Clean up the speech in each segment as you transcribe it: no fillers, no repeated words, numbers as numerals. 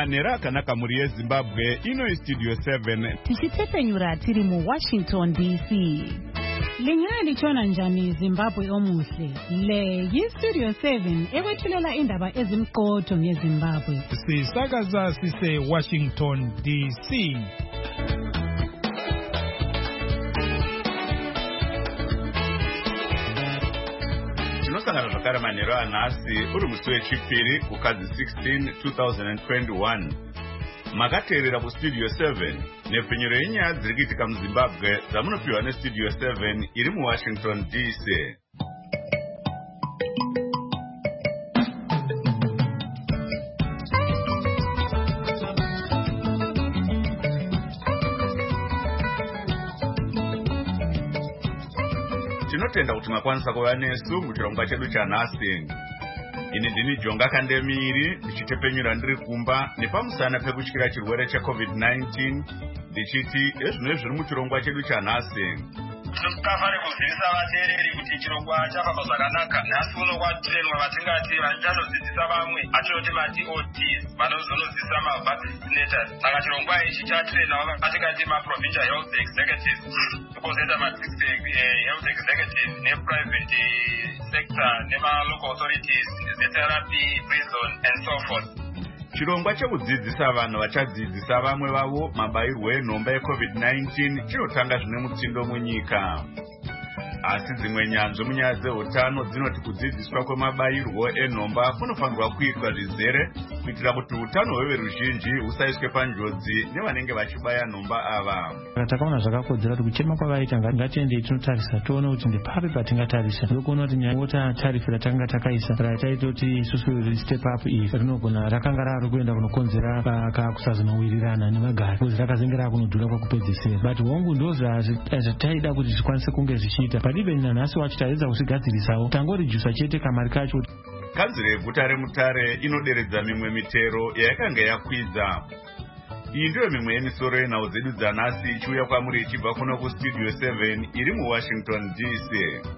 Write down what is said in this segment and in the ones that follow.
manhero akanaka muri yeZimbabwe. Ino Studio 7 tichitepenyura tiri mu Washington DC. Lingana lichona njani Zimbabwe omuhle. Le Studio 7 ekwethulela indaba ezimqotho ngeZimbabwe. Sisakaza sise Washington DC. tinosangana zvakare manhero anhasi uri musi wechipiri kukadzi 16 2021. Makateerera kuStudio 7 nepfenyuro yenyaya dziri kuitika muZimbabwe dzamunopiwa neStudio 7 iri muWashington DC. Tinotenda kuti makwanisa kuva nesu muchirongwa chedu chanhasi. Ini ndini Jonga Kandemiri ndichitepenyura ndiri kumba nepamusana pekutyira chirwere cheCovid-19 ndichiti ezvino zviri muchirongwa chedu chanhasi. Tinofane kuzivisa vateereri kuti chirongwa chafamba zvakanaka. Nhasi uno kwatrenwa vatingati vanodzidzisa vamwe atinoti ma-DOTs vanozonodzidzisa ma-vaccinators. Saka chirongwa ichi chatrenwa vatingati ma-provincial health executives, kuzoita ma-district health executives ne-private sector nema-local authorities, the-therapy, prison and so forth. Chirongwa chekudzidzisa vanhu vachadzidzisa vamwe vavo mabayirwo enhomba yeCovid-19 chinotanga zvine mutsindo munyika. Asi dzimwe nyanzvi munyaya dzeutano dzinoti kudzidziswa kwemabayirwo enhomba kunofanirwa kuitwa zvizere kuitira kuti utano hweveruzhinji husaiswe panjodzi nevanenge vachibaya nhomba ava. Takaona zvakakodzera kuti kuchema kwavaita ngatiende tinotarisa toona kuti ndepapi patingatarisa. Ndokuona kuti nyaya tarifu ratanga takaisa rataita kuti isusu step up iyi rinogona rakanga rari kuenda kunokonzera kusazonowirirana nemagari kuti rakazengera kunodhura kwakupedzisira. But hongu ndozvataida kuti zvikwanise kunge zvichiita. Padiveni nanhasi wacho taedza kuzvigadzirisawo tangorijusa chete kamari kacho. Kanzuro yeguta reMutare inoderedza mimwe mitero yayakanga yakwidza. Iyi ndiyo mimwe yemisoro yenhau dzedu dzanhasi ichiuya kwamuri ichibva kuno kuStudio 7 iri muWashington DC.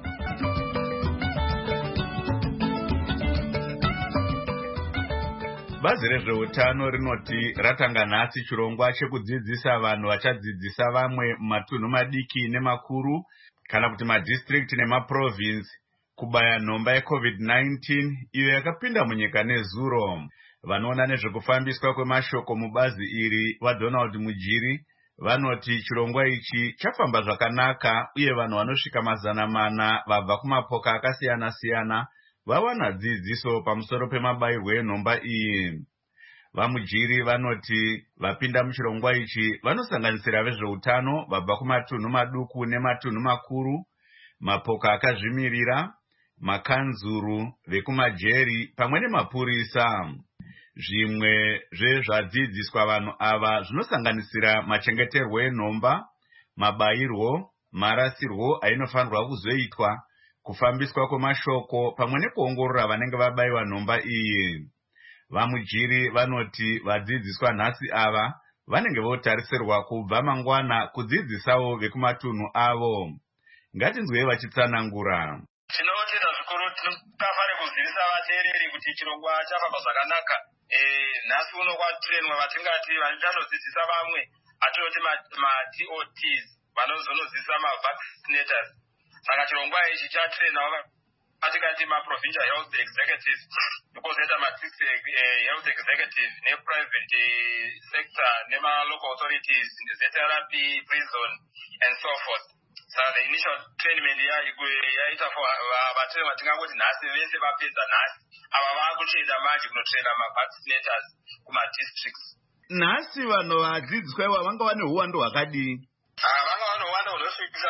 Bazi rezveutano rinoti ratanga nhasi chirongwa chekudzidzisa vanhu vachadzidzisa vamwe mumatunhu madiki nemakuru kana kuti madistrict nemaprovince kubaya nhomba yeCovid-19 iyo yakapinda munyika nezuro. Vanoona nezvekufambiswa kwemashoko mubazi iri vaDonald Mujiri vanoti chirongwa ichi chafamba zvakanaka uye vanhu vanosvika 400 vabva kumapoka akasiyana-siyana vawana dzidziso pamusoro pemabayirwo enhomba iyi. VaMujiri vanoti vapinda muchirongwa ichi vanosanganisira vezveutano vabva kumatunhu maduku nematunhu makuru, mapoka akazvimirira, makanzuru, vekumajeri pamwe nemapurisa. Zvimwe zvezvadzidziswa vanhu ava zvinosanganisira machengeterwo enhomba, mabayirwo, marasirwo ainofanirwa kuzoitwa, kufambiswa kwemashoko pamwe nekuongorora vanenge vabayiwa nhomba iyi. VaMujiri vanoti vadzidziswa nhasi ava vanenge votarisirwa kubva mangwana kudzidzisawo vekumatunhu avo. Ngatinzwei vachitsanangura. Tinotenda zvikuru tinofane kuzivisa vateereri kuti chirongwa chafamba zvakanaka. Nhasi uno kwatrenwa vatingati vanodzidzisa vamwe atinoti ma-DOTs vanozonodzidzisa ma-vaccinators. Saka chirongwa ichi chatrenwa vatingati ma-provincial health executives, kuzoita ma-district health executives ne-private sector nema-local authorities, the-therapy, prison and so forth. Saka the initial training yaita for vatreni vatingangoti nhasi vese vapedza nhasi ava vakutoenda manje kunotraina ma-vaccinators kuma-districts. Nhasi vanhu vadzidziswa ivo vanga vane uwandu hwakadii? Vanga vane uwandu hunosvikisa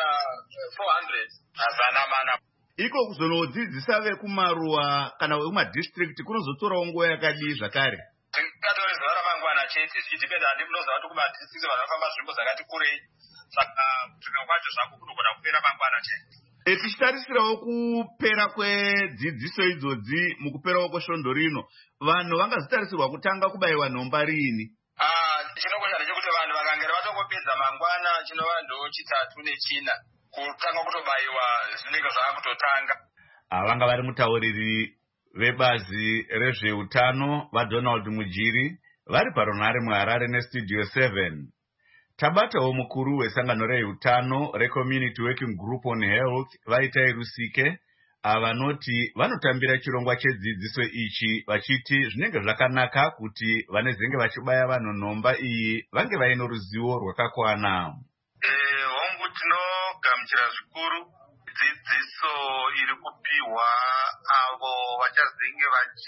400. Iko kuzonodzidzisa vekumaruwa kana vekumadistrict kunozotorawo nguva yakadii zvakare? Tingatori zuva ramangwana chete zvichidependa handi munoziva kuti kumadistrict vanofamba nzvimbo dzakati kurei. Saka zvimwe zvangu kunogona kupera mangwana chete. Tichitarisirawo kupera kwedzidziso idzodzi mukuperawo kwesvondo rino, vanhu vangazotarisirwa kutanga kubayiwa nhomba riini? Chinokosha ndechekuti vanhu vakangera vatongopedza mangwana chinova ndo chitatu nechina kutanga kutobayiwa zvinenge zvakutotanga. Vanga vari mutauriri vebazi rezveutano vaDonald Mujiri vari parunare muHarare nestudio 7. Tabatawo mukuru wesangano reutano reCommunity Working Group on Health Vaitai Rusike avanoti vanotambira chirongwa chedzidziso ichi vachiti zvinenge zvakanaka kuti vanezenge vachibaya vanhu nhomba iyi vange vaino ruzivo rwakakwana. Hongu tinogamuchira zvikuru dzidziso iri kupiwa avo vachazenge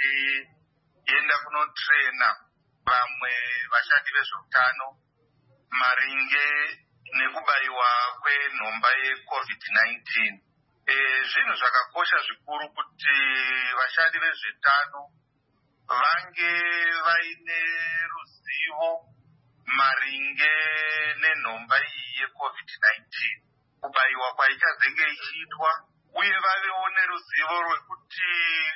vachienda kunotrena vamwe vashandi vezveutano maringe nekubayiwa kwenhomba yeCovid-19. Zvinhu zvakakosha zvikuru kuti vashandi vezveutano vange vaine ruzivo maringe nenhomba iyi yeCovid-19, kubayiwa kwaichazenge ichiitwa, uye vavewo neruzivo rwekuti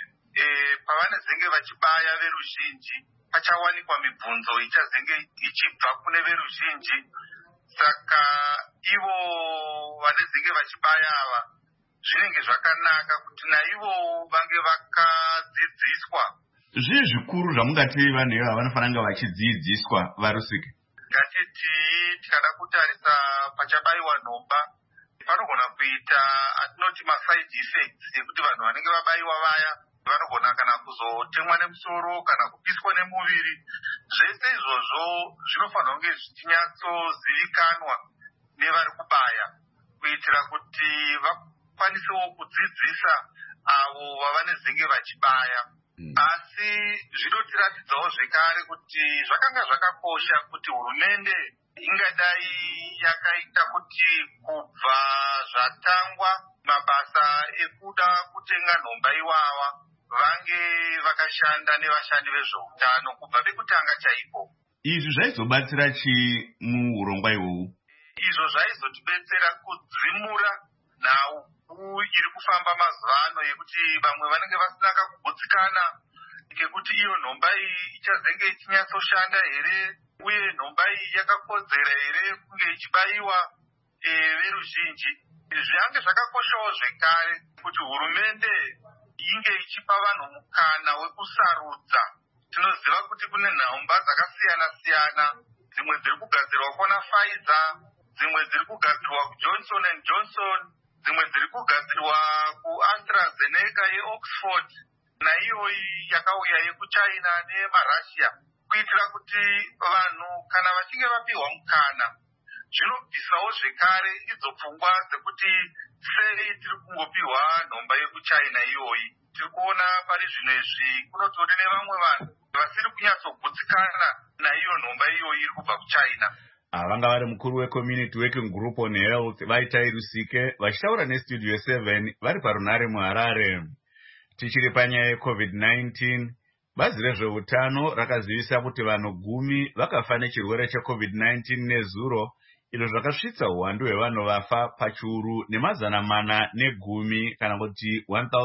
pavanezenge vachibaya veruzhinji pachawanikwa mibvunzo ichazenge ichibva kune veruzhinji. Saka ivo vanezenge vachibaya ava zvinenge zvakanaka kuti naivo vange vakadzidziswa. Zvii zvikuru zvamungati vanhu ivava vanofanira vachidzidziswa varusike? Ngatiti tikada kutarisa pachabayiwa nhomba panogona kuita atinoti maside effects ekuti vanhu vanenge vabayiwa vaya vanogona kana kuzotemwa nemusoro kana kupiswa nemuviri. Zvese izvozvo zvinofanira kunge zvichinyatsozivikanwa nevari kubaya kuitira kuti vakwanisewo kudzidzisa avo vavanezenge vachibaya. Asi zvinotiratidzawo zvekare kuti zvakanga zvakakosha kuti hurumende ingadai yakaita kuti kubva zvatangwa mabasa ekuda kutenga nhomba iwawa vange vakashanda nevashandi vezveutano kubva pekutanga chaipo. Izvi zvaizobatsira chii muurongwa ihwohwu? Izvo zvaizotibetsera kudzimura nhau iri kufamba mazuva ano yekuti vamwe vanenge vasina kakugutsikana ngekuti iyo nhomba iyi ichazenge ichinyatsoshanda here, uye nhomba iyi yakakodzera here kunge ichibayiwa veruzhinji. Zviange zvakakoshawo zvekare kuti hurumende inge ichipa vanhu mukana wekusarudza. Tinoziva kuti kune nhomba dzakasiyana siyana, dzimwe dziri kugadzirwa kuna Pfizer, dzimwe dziri kugadzirwa kuJohnson & Johnson, dzimwe dziri kugadzirwa kuAstraZeneca yeOxford, naiyoyi yakauya yekuChina neyemaRussia, kuitira kuti vanhu kana vachinge vapiwa mukana zvinobvisawo zvekare idzo pfungwa dzekuti sei tiri kungopiwa nhomba yekuChina iyoyi. Tiri kuona pari zvino izvi kunototi nevamwe vanhu vasiri kunyatsogutsikana naiyo nhomba iyoyi iri kubva kuChina. Vanga vari mukuru weCommunity Working Group on Health Vaitai Rusike vachitaura nestudio 7 vari parunare muHarare. Tichiri panyaya yeCovid-19, bazi rezveutano rakazivisa kuti vanhu 10 vakafa nechirwere cheCovid-19 nezuro, izvo zvakasvitsa uwandu hwevanhu vafa pachiuru ne410 kana kuti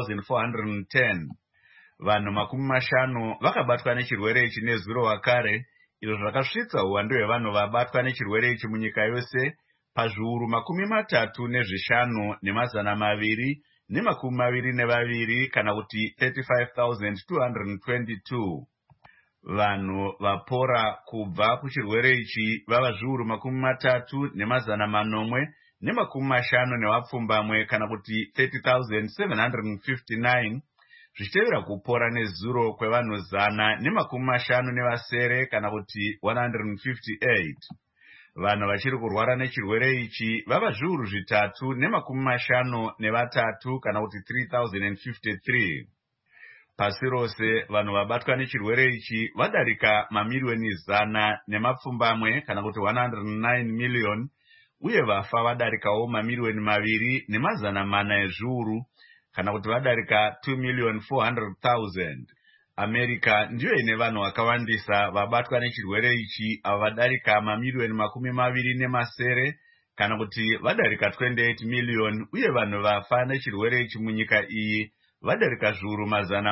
1410. Vanhu 50 vakabatwa nechirwere ichi nezuro wakare, izvo zvakasvitsa uwandu hwevanhu vabatwa nechirwere ichi munyika yose pazviuru 35 ne222 kana kuti 35,222. Vanhu vapora kubva kuchirwere ichi vava zviuru 3,850 nevapfumbamwe kana kuti 30,759, zvichitevera kupora nezuro kwevanhu 150 kana kuti 158. Vanhu vachiri kurwara nechirwere ichi vava zviuru 3,53 kana kuti 3,053. Pasi rose vanhu vabatwa nechirwere ichi vadarika mamiliyoni 100 nemapfumbamwe kana kuti 109 miliyoni, uye vafa vadarikawo mamiliyoni 2,400 ezviuru kana kuti vadarika 2,400,000. America ndiyo ine vanhu vakawandisa vabatwa nechirwere ichi avo vadarika mamiliyoni 20 kana kuti vadarika 28 miliyoni, uye vanhu vafa nechirwere ichi munyika iyi vadarika zviuru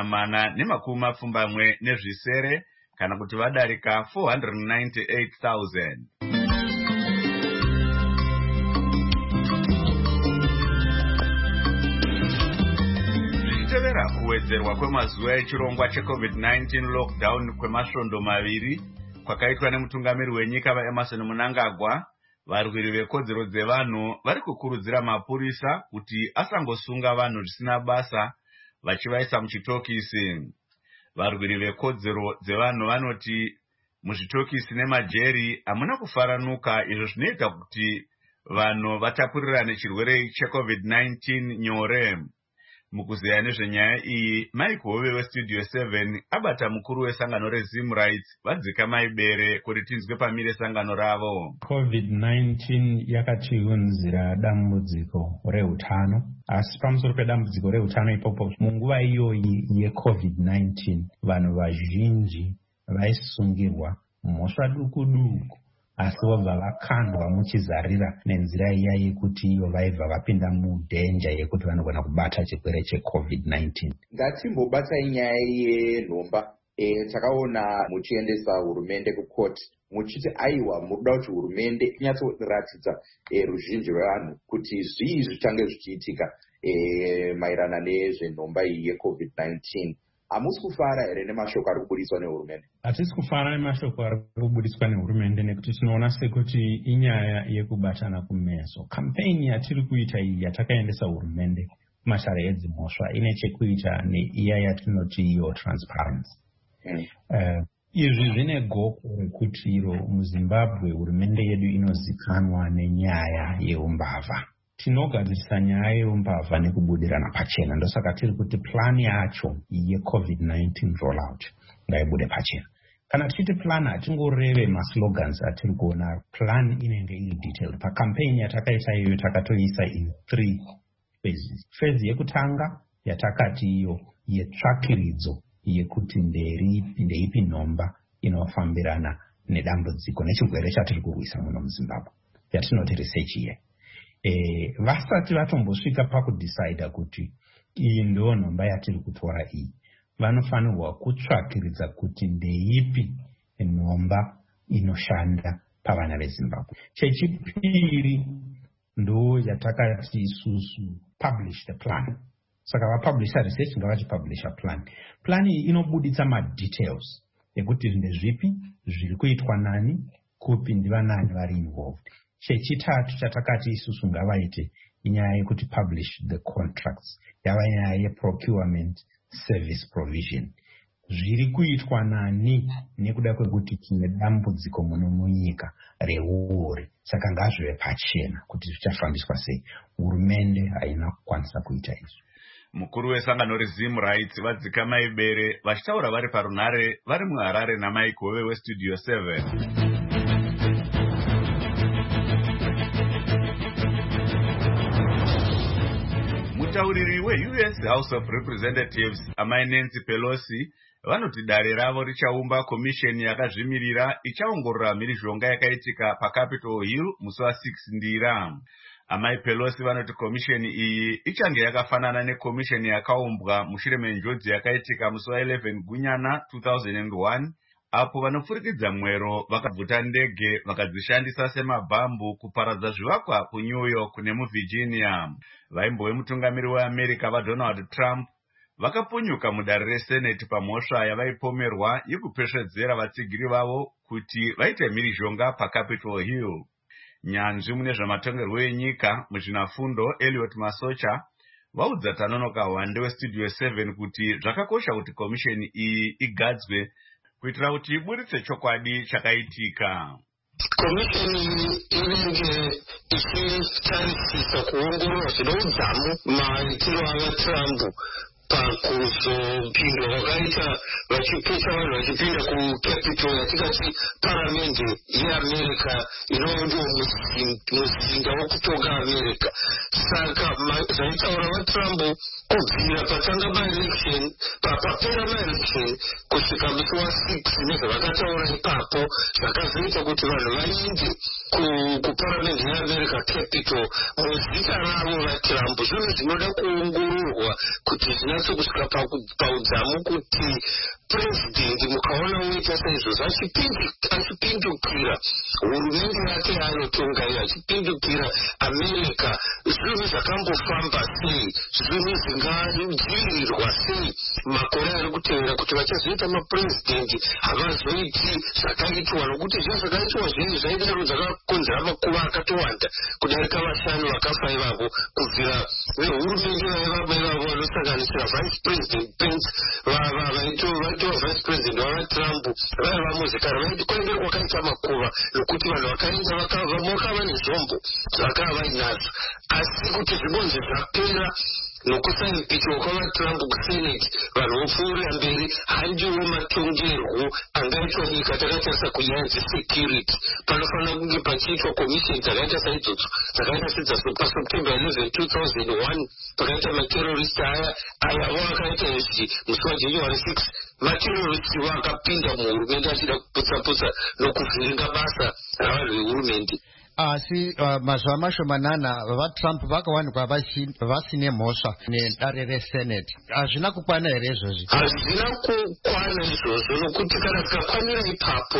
470 kana kuti vadarika 498,000. Kuwedzerwa kwemazuva echirongwa cheCovid-19 lockdown kwemasvondo 2, kwakaitwa nemutungamiri wenyika vaEmerson Mnangagwa, varwiri vekodzero dzevanhu vari kukurudzira mapurisa kuti asangosunga vanhu zvisina basa vachivaisa muchitokisi. Varwiri vekodzero dzevanhu vanoti muzvitokisi nemajeri hamuna kufaranuka, izvo zvinoita kuti vanhu vatapurirane chirwere cheCovid-19 nyore. Mukuzeya nezvenyaya iyi, Mike Hove weStudio 7 abata mukuru wesangano reZim Rights vadzika maibere kuti tinzwe pamire sangano ravo. COVID-19 yakatiunzira dambudziko reutano, asi pamusoro pedambudziko reutano ipopo, munguva iyoyi yeCovid-19 vanhu vazhinji vaisungirwa mhosva duku duku, asi vobva vakandwa muchizarira nenzira iya yekuti iyo vaibva vapinda mudhenja yekuti vanogona kubata chirwere cheCovid-19. Ngatimbobatai nyaya yenhomba. Takaona muchiendesa hurumende kukoti muchiti aiwa muda kuti hurumende inyatsoratidza ruzhinji rwevanhu kuti zvii zvichange zvichiitika maerana nezvenhomba iyi yeCovid-19. Hamusi kufara here nemashoko ari kubudiswa nehurumende? Hatisi kufara nemashoko ari kubudiswa nehurumende nekuti tinoona sekuti inyaya yekubatana kumeso. Kampeni yatiri kuita iyi yatakaendesa hurumende kumashare edzimhosva ine chekuita neiya yatinoti iyo transparency. Izvi zvine goko rekuti iro muZimbabwe hurumende yedu inozikanwa nenyaya yeumbavha. Tinogadzirisa nyaya yeumbavha nekubudirana pachena. Ndosaka tiri kuti plan yacho yeCovid-19 rollout ngaibude pachena. Kana tichiti plan hatingoreve maslogans atiri kuona, plan inenge iri detailed. Pakampeni yatakaita iyo takatoisa in 3 phases. Phase yekutanga yatakati iyo yetsvakiridzo yekuti ndeipi nhomba inofambirana nedambudziko nechirwere chatiri kurwisa muno muZimbabwe, yatinoti research year. Vasati vatombosvika pakudecida kuti iyi ndo nhomba yatiri kutora iyi, vanofanirwa kutsvakiridza kuti ndeipi nhomba inoshanda pavana veZimbabwe. Chechipiri ndo yatakati isusu publish the plan. Saka vapublisha research ngavachipublisha plan. Plan iyi inobuditsa madetails ekuti ndezvipi zviri kuitwa nani, kupi ndivanani vari involved. Chechitatu chatakati isusu ngavaite inyaya yekuti publish the contracts, yava nyaya yeprocurement service provision. Zviri kuitwa nani nekuda kwekuti tine dambudziko muno munyika reuri, saka ngazvive pachena kuti zvichafambiswa sei. Hurumende haina kukwanisa kuita izvo. Mukuru wesangano reZim Rights vadzika maibere vachitaura vari parunhare vari muHarare naMike Hove weStudio 7. Mutauriri weUS House of Representatives amai Nancy Pelosi vanoti dare ravo richaumba komisheni yakazvimirira ichaongorora mhirizhonga yakaitika paCapitol Hill musi wa6 Ndira. Amai Pelosi vanoti komisheni iyi ichange yakafanana nekomisheni yakaumbwa mushure menjodzi yakaitika musi wa11 Gunyana 2001, apo vanopfurikidza mwero vakabvuta ndege vakadzishandisa semabhambu kuparadza zvivakwa kuNew York nemuVirginia. Vaimbo vemutungamiri weAmerica vaDonald Trump vakapunyuka mudare reSenate pamhosva yavaipomerwa yekupesvedzera vatsigiri vavo kuti vaite mhirizhonga paCapitol Hill. Nyanzvi mune zvamatongerwo enyika muzvinafundo Elliot Masocha vaudza Tanonoka Hwande weStudio 7 kuti zvakakosha kuti komisheni iyi igadzwe kuitira kuti iburitse chokwadi chakaitika. Komisheni inenge ichitarisisa kuongorora zvineudzamu maitiro avaTrump pakuzopindwa kwakaita vachipisa vanhu vachipinda kuCapitol yatingati paramende yeAmerica inova ndiwo muzinda wekutonga America. Saka zvaitaura vaTrump kubvira patanga maelection papapera maelection kusvika musi wa6 nezvavakataura ipapo zvakazoita kuti vanhu vainde kuparamende yeAmerica Capitol muzita ravo vaTrump. Zvinhu zvinoda kuongororwa kuti zvinatsokusvika paudzamu kuti president mukaona uita saizvozvo achipindukira hurumende yake yaanotonga iyo, achipindukira America. Zvinhu zvakambofamba sei, zvinhu zvingadzivirirwa sei makore ari kutevera kuti vachazoita mapurezidendi havazoiti zvakaitwa, nokuti zvinhu zvakaitwa zvinhu zvaidaro zvakakonzera makuva akatowanda kudarika vashanu vakafa ivavo, kubvira vehurumende vaivavo vanosanganisira vice president Pence, vaitova vice president wavatrump vaiva muzvikara vaiti kwaingeri kwakaita makuva nokuti vanhu vakaenda vakava nezvombo zvakava vainadzo, asi kuti zvibonzi zvapera nokusaimpichwa kwavatrump kusenate vanhu vopfuurira mberi. Handiwo matongerwo angaitwa nyika takatarisa kunyaya dzesecurity. Panofanira kunge pachiitwa commission dzakaita saidzodzo dzakaita paseptember 11 2001 pakaita materrorist ayawo akaita izvi musi wajanuary 6 materrorist vakapinda muhurumende achida kuputsa nokuvhiringa basa ravanhu vehurumende. Asi mazuva mashomanana vatrump vakawanikwa vasine mhosva nedare resenate. Hazvina kukwana here izvozvi? Hazvina kukwana izvozvo, nokuti kana zvikakwanira ipapo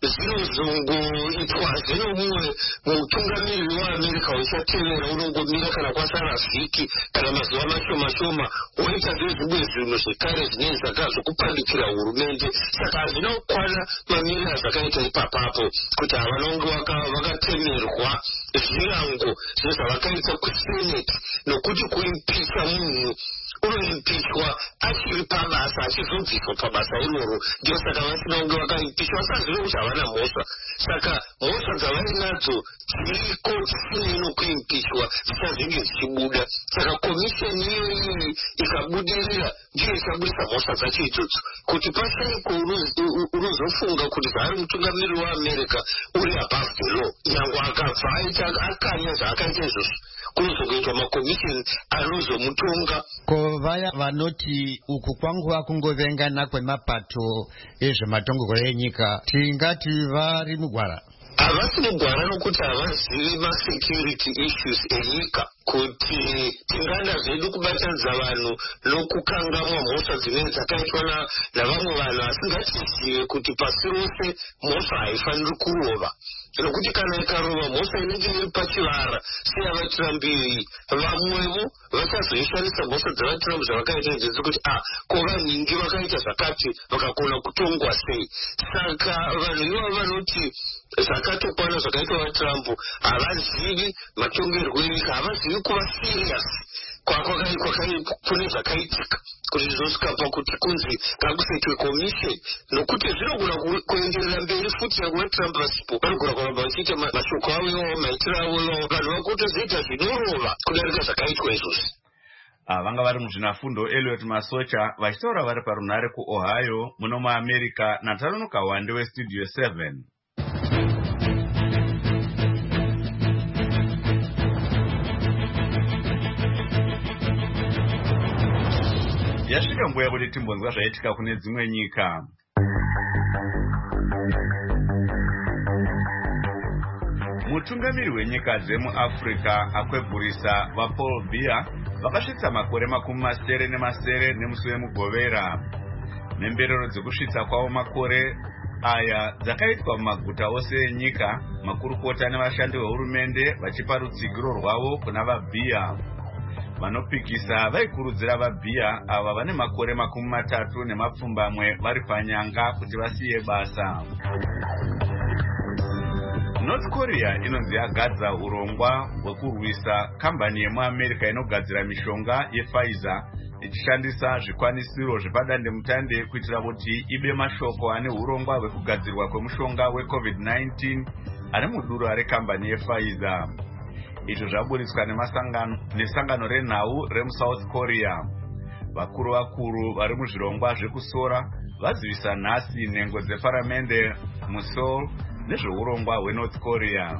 zvinozongoitwa zvinomumwe mutungamiriri weamerica uchatevera unongomira kana kwasara vhiki kana mazuva mashoma woita zvimwe zvinhu zvekare zvinenge zvakazokupandikira hurumende. Saka hazvina kukwana mamiriro azvakaita ipapapo kuti havanonge vakatemerwa zvirango zvezvavakaita kusenate, nokuti kuimpicha munhu unoimpichwa achiri pabasa achizobviswa pabasa iroro. Ndio saka vasina kunge vakaimpichwa vasazive kuti havana mhosva. Saka mhosva dzavainadzo dziriko dzisine nokuimpichwa dzichazvinge dzichibuda. Saka komisheni iyoyi ikabudirira ndiyo ichabudisa mhosva dzacho idzodzo, kuti pashaiko unozofunga kuti zvaari mutungamiriri weamerica uri above the law. Nyange akabva aita akanya zvaakaita izvozvo kunozogoitwa makomisheni anozomutonga. Ko vaya vanoti uku kwanguva kungovengana kwemapato ezvematongerwo enyika, tingati vari mugwara? Havasi mugwara nokuti havazivi masecurity issues enyika, kuti tingada zvedu kubatanidza vanhu nokukangamwa mhosva dzinenge dzakaitwa navamwe vanhu, asi ngatizive kuti pasi rose mhosva haifaniri kurova, nokuti kana ikarova mhosva inenge iri pachivara seyavatrump iyi, vamwevo vachazoishandisa mhosva dzavatrump zvavakaita idzodzo kuti ko vanyingi vakaita zvakati vakakona kutongwa sei. Saka vanhu ivavo vanoti zvakatokwana zvakaitwa vatrump havazivi matongerwo enyika, havazivi kuva serious kune zvakaitika kuti zvizosvika pakuti kunzi ngakusetwe commission, nokuti zvinogona kuenderera mberi futi yangu vatrump vasipo vanogona kuramba vachiita mashoko avo iwavo maitiro avo iwavo, vanhu vakotozoita zvinorova kudarika zvakaitwa izvozvi. Vanga vari muzvinafundo Elliot Masocha vachitaura vari parunhare kuOhio muno muAmerica naTanonoka Wande weStudio 7. Yasvika nguva yekuti timbonzwa zvaitika kune dzimwe nyika. Mutungamiri wenyika dzemuAfrica akwegurisa vaPaul Biya vakasvitsa makore 70 nemusi wemugovera. Nemberero dzekusvitsa kwavo makore aya dzakaitwa mumaguta ose enyika, makurukota nevashandi vehurumende vachipa rutsigiro rwavo kuna vaBiya. Vanopikisa vaikurudzira vaBiya ava vane makore 30 vari panyanga kuti vasiye basa. North Korea inonzi yagadza urongwa hwekurwisa kambani yemuAmerica inogadzira mishonga yePfizer ichishandisa zvikwanisiro zvepadandemutande kuitira kuti ibe mashoko ane urongwa hwekugadzirwa kwemushonga weCovid-19 ari mudura rekambani yePfizer. Izvo zvaburitswa nesangano renhau remuSouth Korea. Vakuru vari muzvirongwa zvekusora vazivisa nhasi nhengo dzeparamende muSeoul nezveurongwa hweNorth Korea.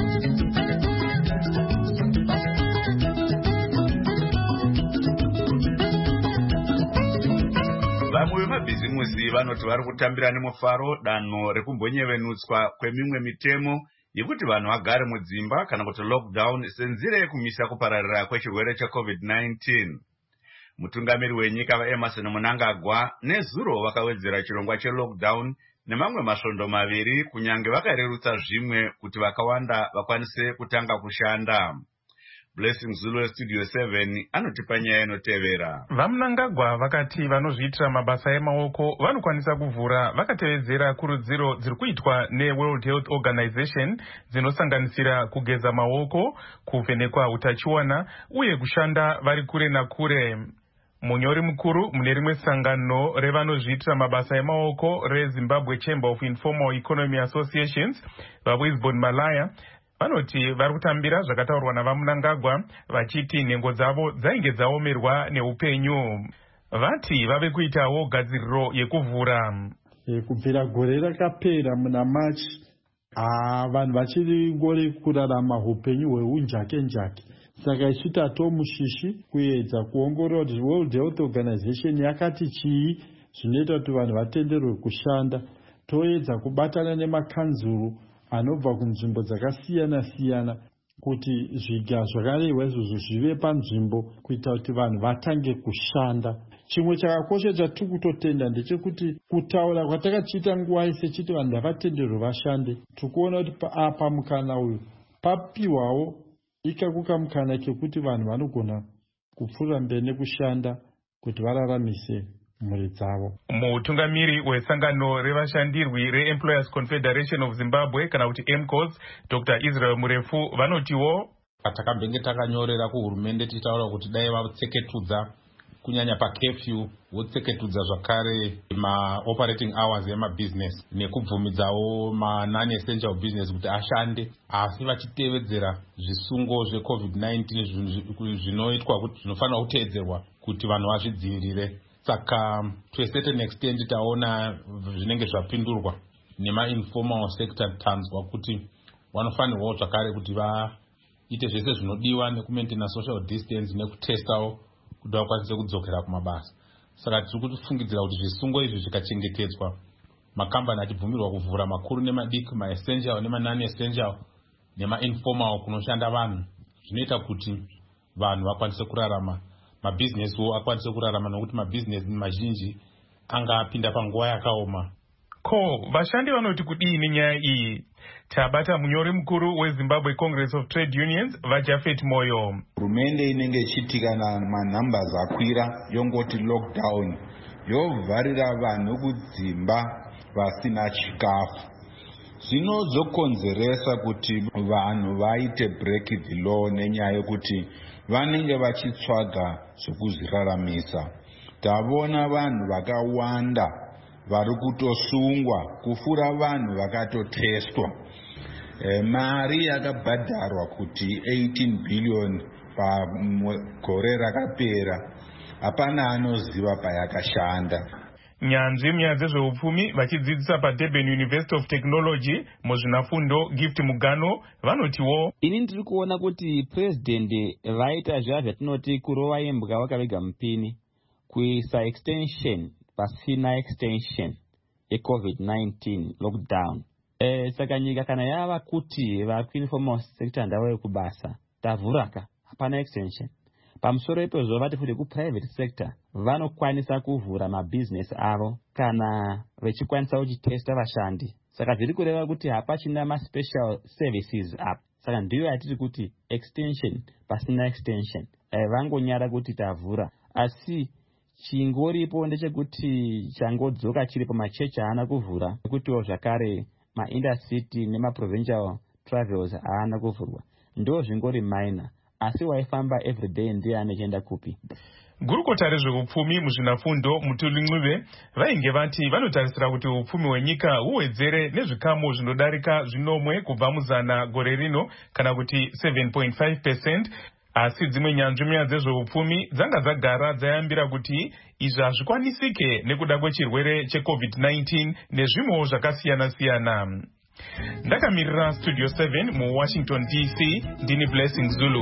Vamwe vemabhizimusi vanoti vari kutambira nemufaro danho rekumbonyevenutswa kwemimwe mitemo yekuti vanhu vagare mudzimba kana kuti lockdown senzira yekumisa kupararira kwechirwere cheCovid-19. Mutungamiri wenyika vaEmerson Mnangagwa nezuro vakawedzera chirongwa chelockdown nemamwe masvondo 2 kunyange vakarerutsa zvimwe kuti vakawanda vakwanise kutanga kushanda. Blessing Zulu Studio 7 anotipa nyaya inotevera. VaMnangagwa vakati vanozviitira mabasa emaoko vanokwanisa kuvhura vakatevedzera kurudziro dziri kuitwa neWorld Health Organization dzinosanganisira kugeza maoko, kuvhenekwa utachiwana uye kushanda vari kure nakure. Munyori mukuru mune rimwe sangano revanozviitira mabasa emaoko reZimbabwe Chamber of Informal Economy Associations, vaWisbon Malaya, vanoti vari kutambira zvakataurwa navaMnangagwa vachiti nhengo dzavo dzainge dzaomerwa neupenyu. Vati vave kuitawo gadziriro yekuvhura. Kubvira gore rakapera muna Machi, vanhu vachiri ngori kurarama upenyu hweunjake njake. Saka isu tatomushishi kuedza kuongorora kuti World Health Organization yakati chii zvinoita kuti vanhu vatenderwe kushanda. Toedza kubatana nemakanzuru anobva kunzvimbo dzakasiyana siyana kuti zviga zvakarehwa izvozvo zvive panzvimbo kuita kuti vanhu vatange kushanda. Chimwe chakakosha chatiri kutotenda ndechekuti kutaura kwatakachiita nguva yese chiti vanhu ngavatenderwe vashande, tikuona kuti apa mukana uyu papiwawo ikakuka mukana kekuti vanhu vanogona kupfuura mberi nekushanda kuti vararamise mhuri dzavo. Mutungamiri wesangano revashandirwi reEmployers Confederation of Zimbabwe kana kuti EMCOS, Dr. Israel Murefu, vanotiwo takambenge takanyorera kuhurumende tichitaura kuti dai vatseketudza kunyanya pakefyu votseketudza zvakare maoperating hours emabusiness nekubvumidzawo non-essential business kuti ashande, asi vachitevedzera zvisungo zveCovid-19 zvinoitwa kuti zvinofanira kuteedzerwa kuti vanhu vazvidzivirire. Saka to a certain extent taona zvinenge zvapindurwa nema-informal sector tanzwa kuti vanofanirwawo zvakare kuti vaite zvese zvinodiwa nekumaintaina social distance nekutestawo kuti vakwanise kudzokera kumabasa. Saka tiri kutifungidzira kuti zvisungo izvi zvikachengetedzwa, makambani achibvumirwa kuvhura makuru nemadiki, maessential nema-non-essential nema-informal kunoshanda vanhu, zvinoita kuti vanhu vakwanise kurarama, mabusiness wo akwanise kurarama nokuti mabusiness mazhinji anga apinda panguva yakaoma. Ko vashandi vanoti kudini nyaya iyi? Tabata munyori mukuru weZimbabwe Congress of Trade Unions vaJafet Moyo. Hurumende inenge ichitika manumbers akwira yongoti lockdown yovharira vanhu kudzimba vasina chikafu. Zvinozokonzeresa kuti vanhu vaite break the law nenyaya yekuti vanenge vachitsvaga zvokuzviraramisa. Tavona vanhu vakawanda vari kutosungwa kufura vanhu vakatotestwa. Mari yakabhadharwa kuti 18 billion pagore rakapera, hapana anoziva payakashanda. Nyanzvi munyaya dzezveupfumi vachidzidzisa paDurban University of Technology muzvinafundo Gift Mugano vanotiwo ini ndiri kuona kuti president vaita zviya zvatinoti kurova imbwa vakavega mupini kuisa extension pasina extension yeCovid-19 lockdown. Saka nyika kana yava kuti vakuinformal sector ndavo yekubasa tavhuraka hapana extension. Pamusoro ipezvo vati futi kuprivate sector vanokwanisa kuvhura mabusiness avo kana vachikwanisa kuchitesta vashandi. Saka zviri kureva kuti hapachina maspecial services apa. Saka ndiyo yatiri kuti extension pasina extension. Vangonyara kuti tavhura. Asi chingoripo ndechekuti changodzoka chiripo machechi haana kuvhura. Kutiwo zvakare maintercity nemaprovincial travels haana kuvhurwa. Ndo zvingori minor. Asi waifamba everyday ndiye anechenda kupi. Gurukota rezveupfumi muzvinafundo Mutuli Ncube vainge vati vanotarisira kuti upfumi hwenyika huwedzere nezvikamu zvinodarika zvinomwe kubva muzana gore rino kana kuti 7.5%. Asi dzimwe nyanzvi munyaya dzezveupfumi dzanga dzagara dzayambira kuti izvi hazvikwanisike nekuda kwechirwere cheCovid-19 nezvimwewo zvakasiyana siyana. Ndakamirira Studio 7 muWashington DC, ndini Blessing Zulu.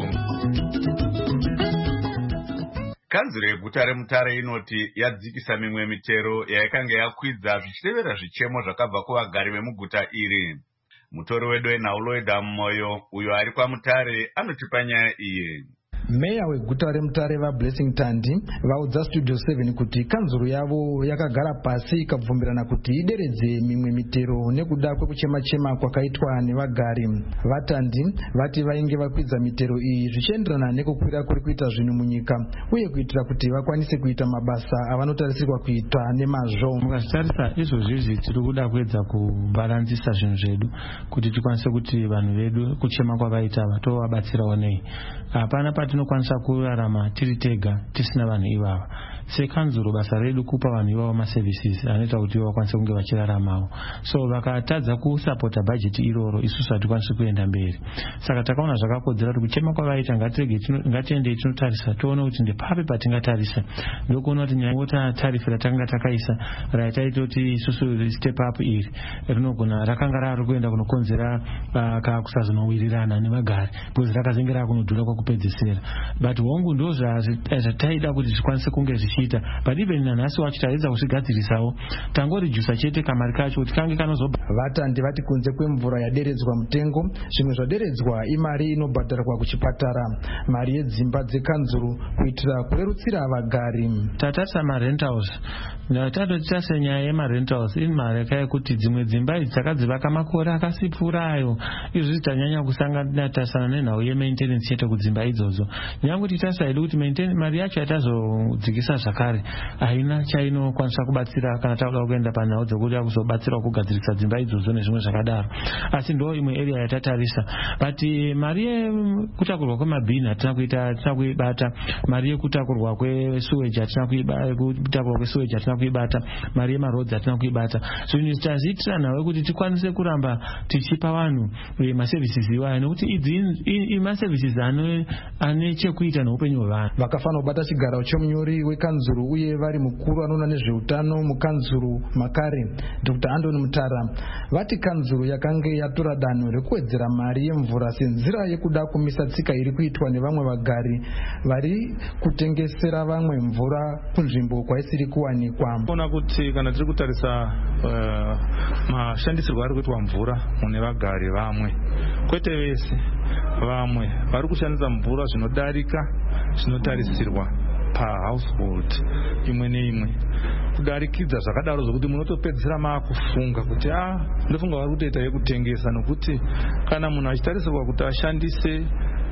Kanzuro yeguta reMutare inoti yadzikisa mimwe mitero yaikanga yakwidza zvichitevera zvichemo zvakabva kuvagari vemuguta iri. Mutori wedu Enauloida Moyo uyo ari kwaMutare anotipa nyaya iyi. Meya weguta reMutare vaBlessing Tandi vaudza Studio 7 kuti kanzuro yavo yakagara pasi ikabvumirana kuti ideredze mimwe mitero nekuda kwekuchema-chema kwakaitwa nevagari. VaTandi vati vainge vakwidza mitero iyi zvichienderana nekukwira kuri kuita zvinhu munyika uye kuitira kuti vakwanise kuita mabasa avanotarisirwa kuita nemazvo. Mukatarisa izvozvizvi tiri kuda kuedza kubhalansisa zvinhu zvedu kuti tikwanise kuti vanhu vedu kuchema kwavaita tovabatsirawo nei. Hapana patinokwanisa kurarama tiri tega tisina vanhu ivava. Sekanzuro basa redu kupa vanhu ivavo maservices anoita kuti vakwanise kunge vachiraramawo. So vakatadza kusapota bhajeti iroro isusu hatikwanisi kuenda mberi. Saka takaona zvakakodzera kuti kuchema kwavaita ngatiendei tinotarisa toona kuti ndepapi patingatarisa. Ndokuona kuti nyaya tarifu ratanga takaisa raitaita kuti isusu step up iri rinogona rakanga rari kuenda kunokonzera kusazonowirirana nevagari because rakazenge rakunodhura kwakupedzisira. But hongu ndo zvataida kuti zvikwanise kunge zvichiita. But even nanhasi wacho taedza kuzvigadzirisawo tangorijusa chete kamari kacho kuti kange kanozoba. VaTandi vati kunze kwemvura yaderedzwa mutengo, zvimwe zvaderedzwa imari inobhadharwa kuchipatara, mari yedzimba dzekanzuru kuitira kurerutsira vagari. Tatarisa marentals, tatotita senyaya yemarentals imari yekuti dzimwe dzimba idzi dzakadzivaka makore akasipfurayo. Izvi tanyanya kusanganisana nenhau yemaintenance chete kudzimba idzodzo. Nyange titarisa hedu kuti mari yacho yatazodzikisa zvakare haina chainokwanisa kubatsira kana tauda kuenda panhau dzekuti yakuzobatsira kugadzirisa dzimba idzodzo nezvimwe zvakadaro. Asi ndo imwe area yatatarisa. But mari yekutakurwa kwemabhini hatina kuibata, mari yekutakurwa kwesewage hatina kuibata, mari yemarodzi hatina kuibata. Zvinhu taziitira nawe kuti tikwanise kuramba tichipa vanhu maservices iwayo nekuti idzi maservices ane chekuita neupenyu hwevanhu. Vakafanira kubata chigaro chomunyori wekanzuru uye vari mukuru anoona nezveutano mukanzuru Makare Dr. Andoni Mutara vati kanzuru yakange yatora danho rekuwedzera mari yemvura senzira yekuda kumisa tsika iri kuitwa nevamwe vagari vari kutengesera vamwe mvura kunzvimbo kwaisiri kuwanikwa. Ona kuti kana tiri kutarisa mashandisirwo ari kuitwa mvura mune vagari vamwe kwete vese, vamwe vari kushandisa mvura zvinodarika zvinotarisirwa pahousehold imwe neimwe kudarikidza zvakadaro zvokuti munotopedzera maakufunga kuti ndofunga vari kutoita yekutengesa, nokuti kana munhu achitarisirwa kuti ashandise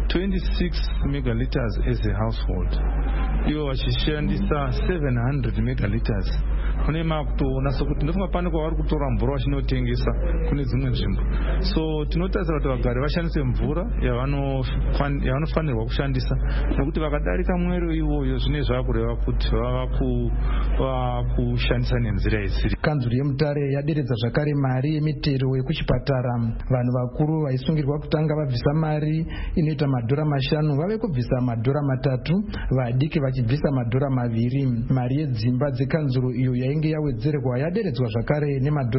26 megaliters as a household ivo vachishandisa 700 megaliters kune makutoona sokuti ndofunga pane kwavari kutora mvura vachinotengesa kune dzimwe nzvimbo. So tinotarisira kuti vagari vashandise mvura yavanofanirwa kushandisa, nokuti vakadarika mwero iwoyo zvine zvakureva kuti vava kushandisa nenzira isiri. Kanzuru yeMutare yaderedza zvakare mari yemitero yekuchipatara. Vanhu vakuru vaisungirwa kutanga vabvisa mari inoita $5 vave kubvisa $3, vadiki vachibvisa $200. Mari yedzimba dzekanzuru iyo yainge yawedzerwa yaderedzwa zvakare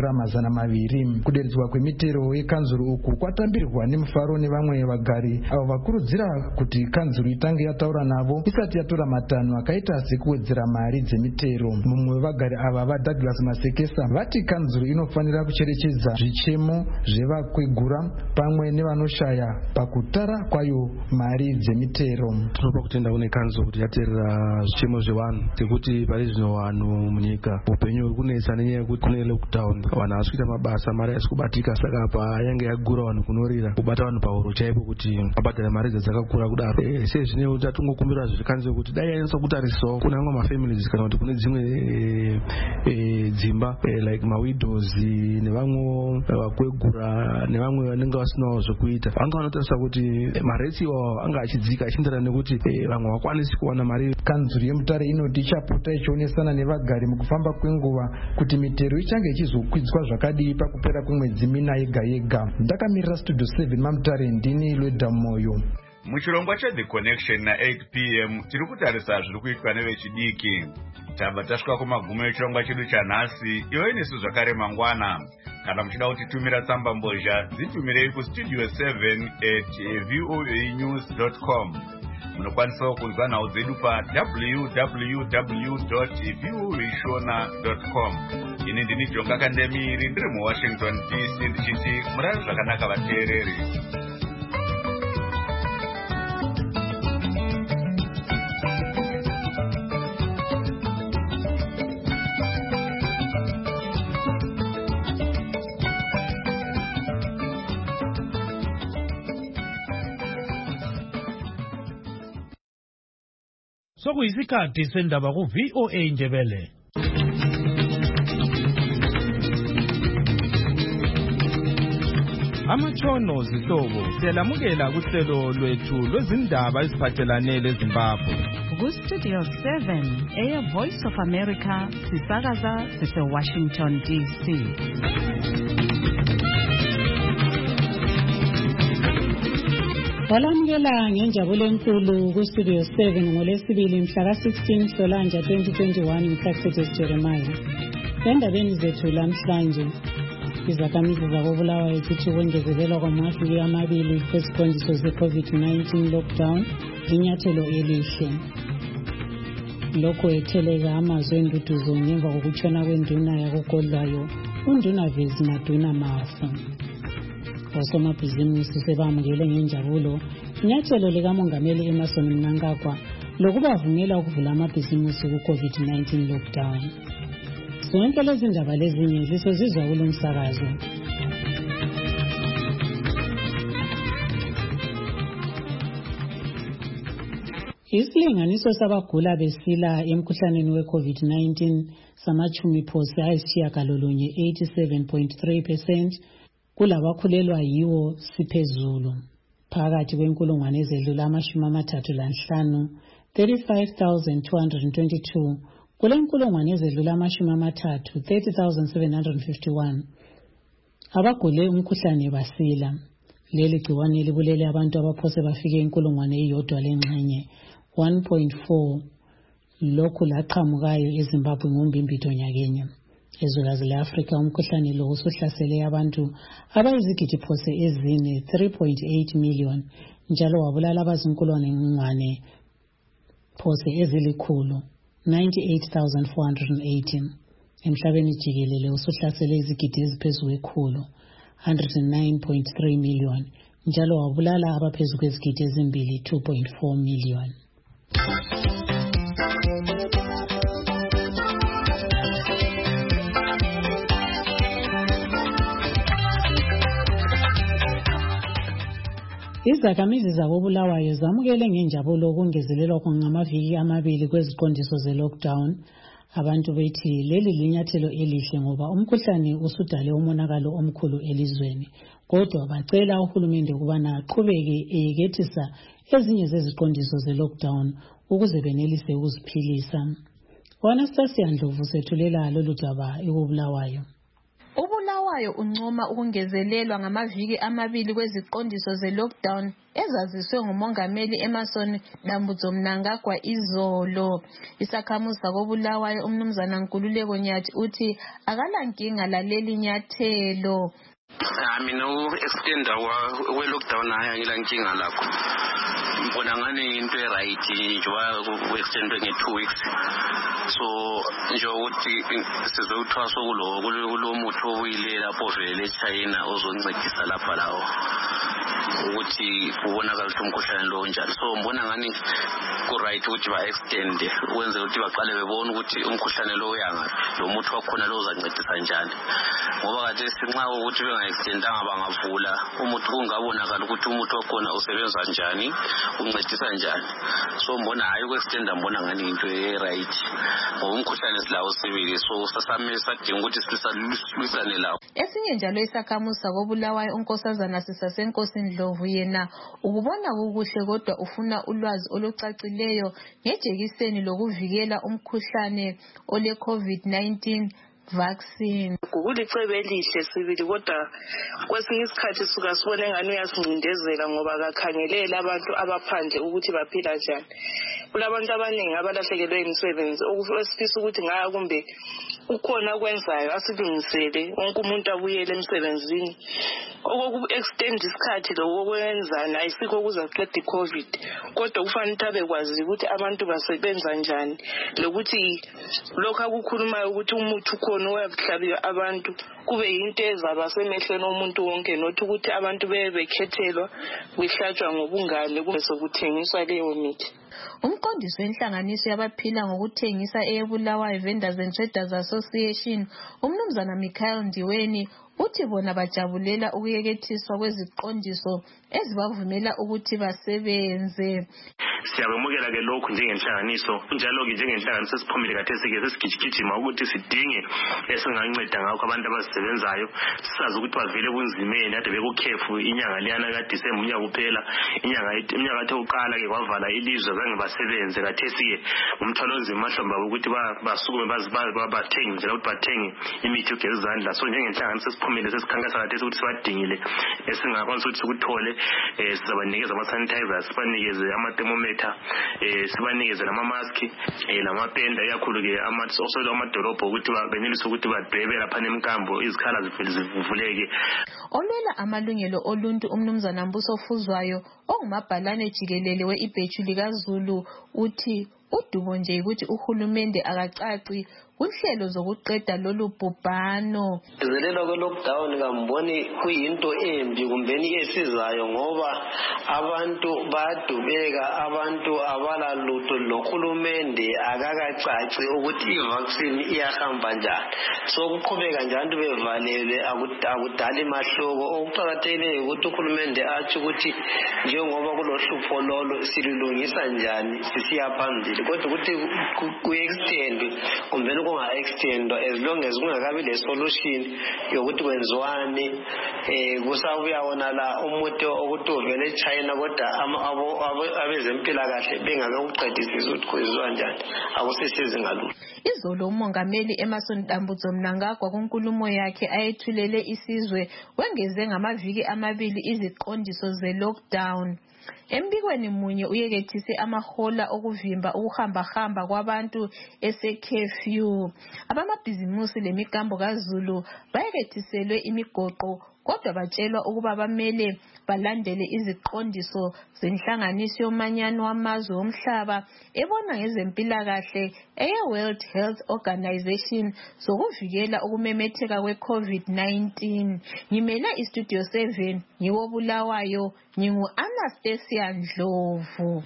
$200. Kuderedzwa kwemitero yekanzuru uku kwatambirwa nemufaro nevamwe vagari avo vakurudzira kuti kanzuru itange yataura navo isati yatora matanho akaita sekuwedzera mari dzemitero. Mumwe wevagari ava vaDouglas Masekesa vati kanzuru inofanira kucherechedza zvichemo zvevakwegura pamwe nevanoshaya pakutara kwayo mari dzemitero. Tinopa kutenda kune kanzuru kuti yateerera zvichemo zvevanhu sekuti pari zvino vanhu munyika upenyu huri kunetsa nenyaya yekuti kune lockdown, vanhu havasi kuita mabasa, mari haisi kubatika. Saka payanga yagura vanhu kunorira kubata vanhu pahuro chaipo kuti vabhadhare mari dzakakura kudaro. Sezvine tatungokumbira zviri kanzuru kuti dai yainasa kutarisawo kune amwe mafamilies kana kuti kune dzimwe dzimba like mawidows nevamwe vakwegura nevamwe vanenge vasinawo zvokuita, vanga vanotarisa kuti maretsi iwawo anga achidzika achienderana nekuti vamwe vakwanisi kuwana mari. Kanzuru yeMutare inoti ichapota ichionesana nevagari mukufamba kwenguva kuti mitero ichange ichizokwidzwa zvakadii pakupera kwemwedzi mina yega yega. Ndakamirira Studio 7 maMutare, ndini Lweda Moyo. Muchirongwa cheThe Connection na8 p.m. tiri kutarisa zviri kuitwa nevechidiki. Tabva tasvika kumagumo echirongwa chedu chanhasi. Iwe inesu zvakare mangwana. Kana muchida kutitumira tsamba mbozha, dzitumirei kustudio7@voanews.com. Munokwanisawo kunzwa nhau dzedu pa www.voashona.com. Ini ndini Jonga Kandemiri ndiri muWashington DC ndichiti murare zvakanaka vateereri. sokuyisikhathi sendaba ku-VOA Indebele. Amatshono zihlobo siyalamukela kuhlelo lwethu lwezindaba eziphathelane leZimbabwe. Ku-Studio 7 Voice of America sisakaza sise-Washington DC. Walamukela ngenjabulo enkulu ku-Studio 7 ngoLwesibili mhla ka-16 Nhlolanja 2021 ngikaSethi Jeremiah. Endabeni zethu lamhlanje, izakhamizi zakobulawayo zithi ukwengezelelwa kwamaviki amabili kweziqondiso ze-COVID-19 lockdown linyathelo elihle. Lokhu etheleka amazwi enduduzo ngemva kokutshona kwenduna yakogodlayo uNduna Vezi Maduna Mafu. Osomabhizinisi sebamukele ngenjabulo inyathelo likamongameli Emmerson Mnangagwa lokubavumela ukuvula amabhizinisi ku-COVID-19 lockdown. Zonke lezi ndaba lezinye lisozizwa kulo msakazo. Isilinganiso sabagula besila emkhuhlaneni we-COVID-19 samachumi phose ayisishiyagalolunye 87.3%. Kulabakhulelwa yiwo siphezulu. Phakathi kwenkulungwane ezedlula amashumi amathathu lanhlanu 35,222 kule nkulungwane ezedlula amashumi amathathu 30,751 abagule umkhuhlane basila. Leli gciwane libulele abantu abaphose bafike inkulungwane eyodwa lengxenye 1.4. Lokhu laqhamukayo eZimbabwe ngombimbito nyakenye. Ezwekazi le-Afrika umkhuhlane lo usuhlasele abantu abayizigidi phose ezine 3.8 million njalo wabulala abazinkulungwane phose ezilikhulu 98,418. Emhlabeni jikelele usuhlasele izigidi eziphezulu kwekhulu 109.3 million njalo wabulala abaphezulu kwezigidi ezimbili 2.4 million. Izakhamizi zakobulawayo zamukele ngenjabulo ukungezelelwa ngamaviki amabili kweziqondiso ze-lockdown. Abantu bethi leli linyathelo elihle ngoba umkhuhlane usudale umonakalo omkhulu elizweni. Kodwa bacela uhulumende ukubana aqhubeke eyekethisa ezinye zeziqondiso ze-lockdown ukuze benelise ukuziphilisa. Anastasia Ndlovu sethulela lolu daba ekubulawayo. Ubulawayo uncoma ukungezelelwa ngamaviki amabili kweziqondiso ze-lockdown ezaziswe ngumongameli Emmerson Mnangagwa izolo. Isakhamuzi sakobulawayo umnumzana Nkululeko Nyathi uthi akalankinga laleli nyathelo. Mina u-extenda we-lockdown angilankinga lakho. Ngibona ngani into e-right njengoba ku-extendwe nge-2 weeks. So nje ukuthi sizothwasa kulo muthi obuyile lapho vele eChina ozoncedisa lapha lawo ukuthi ubonakala ukuthi umkhuhlane lo njani. So ngibona ngani ku-right ukuthi ba-extend ukwenzela ukuthi baqale bebone ukuthi umkhuhlane lo uyangaphi, lo muthi wakhona lo uzancedisa njani. Ngoba kade sinxa ukuthi benga-extendanga bangavula umuthi kungabonakala ukuthi umuthi wakhona usebenza njani, uncedisa njani. So ngibona hayi uku-extenda ngibona ngani into e-right ngoba umkhuhlane silawo sibili, so sasamele sadinga ukuthi sisalwisane lawo. Esinye njalo isakhamuzi sakobulawayo unkosazana Sisasenkosi Ndlovu yena ukubona kukuhle kodwa ufuna ulwazi olucacileyo ngejekiseni lokuvikela umkhuhlane ole COVID-19 vaccine. Kulicebe elihle sibili kodwa kwesinye isikhathi suka sibone ngani uyasincindezela ngoba akakhangelela abantu abaphandle ukuthi baphila njani. Kulabantu abaningi abalahlekelwe imisebenzi okusifisa ukuthi ngaya kumbe ukhona okwenzayo asilungisele wonke umuntu abuyele emsebenzini. Okoku-extend isikhathi lo okwenzana ayisikho kuzaqeda i-COVID kodwa kufanele ukuthi abekwazi ukuthi abantu basebenza njani lokuthi lokho akukhulumayo ukuthi umuthi ukhona oyabuhlabiwa abantu kube yinto ezaba semehlweni omuntu wonke nothi ukuthi abantu bekhethelwa kwihlatshwa ngobungane kube sokuthengiswa leyo mithi. Umqondisi wenhlanganiso yabaphila ngokuthengisa eBulawayo Vendors and Traders Association umnumzana Michael Ndiweni uthi bona bajabulela ukuyekethiswa kweziqondiso ezibavumela ukuthi basebenze. Siyabemukela ke lokhu njengenhlanganiso njalo ke njengenhlanganiso siphumile kathesi ke sesigijigijima ukuthi sidinge esinganceda ngakho abantu abazisebenzayo sisazi ukuthi bavele bunzimeni ade bekukhefu inyanga liyana kaDisemba unyaka kuphela inyanga ethe uqala ke kwavala ilizwe zange basebenze kathesi ke umthwalo onzima mahlomba ukuthi basukume bathenge njalo ukuthi bathenge imithi yogeza izandla. So njengenhlanganiso siphumile sesikhankasa kathesi ukuthi sibadingile esingakwanisa ukuthi sikuthole sizabanikeza ama-sanitizers, sibanikeze ama-thermometer, sibanikeze nama-maski lamapenda ikakhulu-ke amadolobho ukuthi benelise ukuthi badwebe laphana emkambo izikhala zivuleke. Olwela amalungelo oluntu umnumzana Mbuso Fuzwayo ongumabhalane jikelele we-ibhethu likaZulu uthi udubo nje ukuthi uhulumende akacaci kuhlelo zokuqeda lolu bhubhano. Izelelo kwe-lockdown kamboni kuyinto embi kumbeni esizayo ngoba abantu bayadubeka, abantu abala lutho lohulumende akakacaci ukuthi i-vaccine iyahamba njani. So kuqhubeka njalo bevalele akudali mahloko. Okuqakathekileyo ukuthi uhulumende athi ukuthi njengoba kulohlupho lolo silulungisa njani sisiya phambili, kodwa ukuthi ku-extend kumbeni kunga-extendwa as long as kungakabi le-solution yokuthi kwenziwani. Kusabuya wona la umuthi okuthi uvele eChina kodwa abezempilakahle bengakakuqedisisi ukuthi kwenziwa njani akusisizi ngalula. Izolo umongameli Emmerson Dambudzo Mnangagwa kunkulumo yakhe ayethulele isizwe wengeze ngamaviki 2 iziqondiso ze-lockdown. Embikweni munye uyekethise amahola okuvimba ukuhamba kwabantu ese-curfew. Abamabhizimusi lemikambo kaZulu bayekethiselwe imigoqo kodwa batshelwa ukuba bamele balandele iziqondiso zenhlanganiso yomanyano wamazwe omhlaba ebona ngezempilakahle eye-World Health Organization zokuvikela ukumemetheka kwe-COVID-19. Ngimela iStudio 7 ngiwobulawayo ngingu-Anastasia Ndlovu.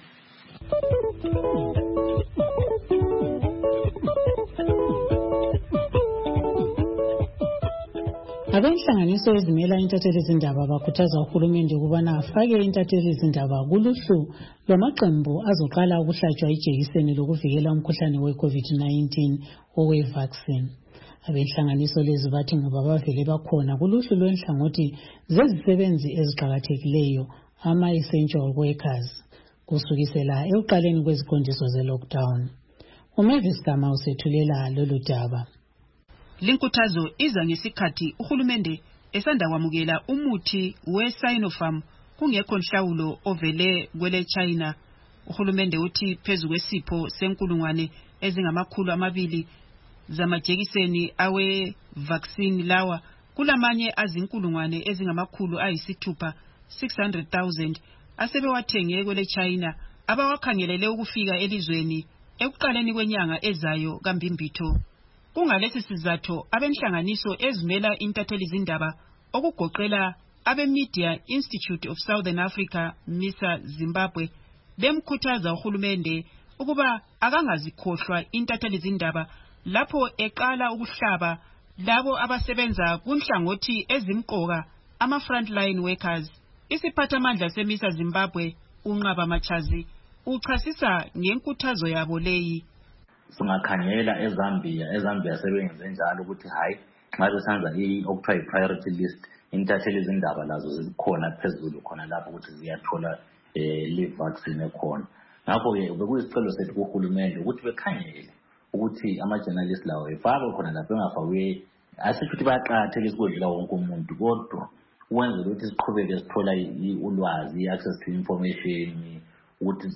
Abenhlanganiso ezimela intatheli zindaba bakhuthaza uhulumende ukubana afake intatheli zindaba kuluhlu lwamaqembu azoqala ukuhlatshwa ijekiseni lokuvikela umkhuhlane we-COVID-19 owe-vaccine. Abenhlanganiso lezi bathi ngoba bavele bakhona kuluhlu lwenhlangothi zezisebenzi eziqakathekileyo ama-essential workers kusukisela ekuqaleni kweziqondiso ze-lockdown. uMavis Gama usethulela lolu daba. Linkuthazo iza ngesikhathi uhulumende esanda kwamukela umuthi we-Sinopharm kungekho nhlawulo ovele kwele China. Uhulumende uthi phezu kwesipho senkulungwane ezingama-200 zamajekiseni awe-vaccine lawa kulamanye azinkulungwane ezingama-600,000 600,000 asebewathenge kwele China abawakhangelele ukufika elizweni ekuqaleni kwenyanga ezayo kaMbimbitho. Kungalesi sizathu abenhlanganiso ezimela intatheli zindaba okugoqela abe-Media Institute of Southern Africa MISA Zimbabwe bemkhuthaza uhulumende ukuba akangazikhohlwa intatheli zindaba lapho eqala ukuhlaba labo abasebenza kunhlangothi ezimqoka ama-frontline workers. Isiphathamandla seMISA Zimbabwe uNqaba Machazi uchasisa ngenkuthazo yabo leyi. Singakhangela eZambia sebenze njalo ukuthi hayi nxa besenza okuthiwa i-priority list intatheli zindaba lazo zikhona phezulu khona lapho ukuthi ziyathola le vaccine ekhona. Ngakho-ke bekuyisicelo sethu kuhulumende ukuthi bekhangele ukuthi ama-journalist lawo efakwe khona lapho engafakwe. Asisho ukuthi bayaqakathekisa ukwedlula wonke umuntu kodwa ukwenzela ukuthi siqhubeke sithola ulwazi, i-access to information, ukuthi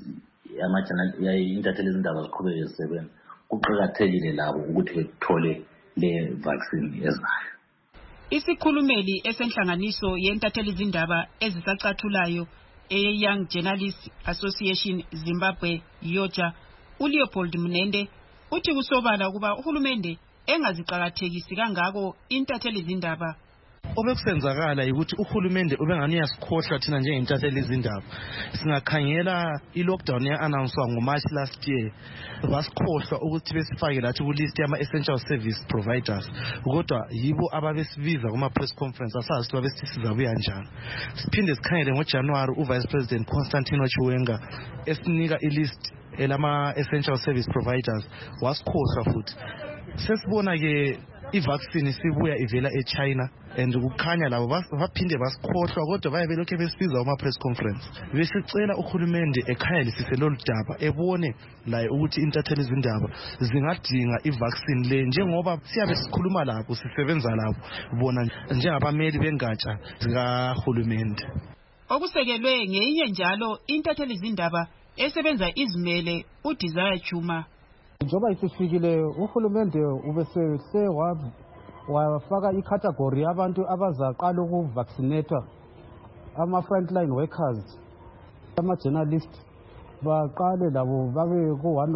intatheli zindaba ziqhubeke zisebenza. Kuqakathekile labo ukuthi bethole le vaccine ezayo. Isikhulumeli esenhlanganiso yentatheli zindaba ezisacathulayo e-Young Journalists Association Zimbabwe Yoja uLeopold Mnende uthi kusobala ukuba uhulumende engaziqakathekisi kangako intatheli zindaba Obekusenzakala ukuthi uhulumende ubengani uyasikhohlwa thina njengentatheli izindaba. Singakhangela i-lockdown ya-announcwa ngoMarch last year. Basikhohlwa ukuthi besifake lathi ku-list yama-essential service providers. Kodwa yibo ababesibiza kuma-press conference asazi ukuthi babesithi sizabuya njani. Siphinde sikhangele ngoJanuwari uVice President Constantino Chiwenga esinika i-list elama-essential service providers. Wasikhohlwa futhi. Sesibona-ke i-vaccine isibuya ivela eChina and kukhanya labo baphinde basikhohlwa kodwa baye belokhe besibiza uma-press conference. Besicela uhulumende ekhangelisise lolu daba ebone laye ukuthi intatheli izindaba zingadinga i-vaccine le njengoba siyabe sikhuluma labo sisebenza labo bona njengabameli bengatsha zikahulumende. Okusekelwe ngeyinye njalo intatheli izindaba esebenza izimele uDesire Chuma. Njoba isifikile uhulumende ubesese wafaka icategory abantu abazaqala ukuvaccinate ama-frontline workers, ama-journalists baqale labo babe one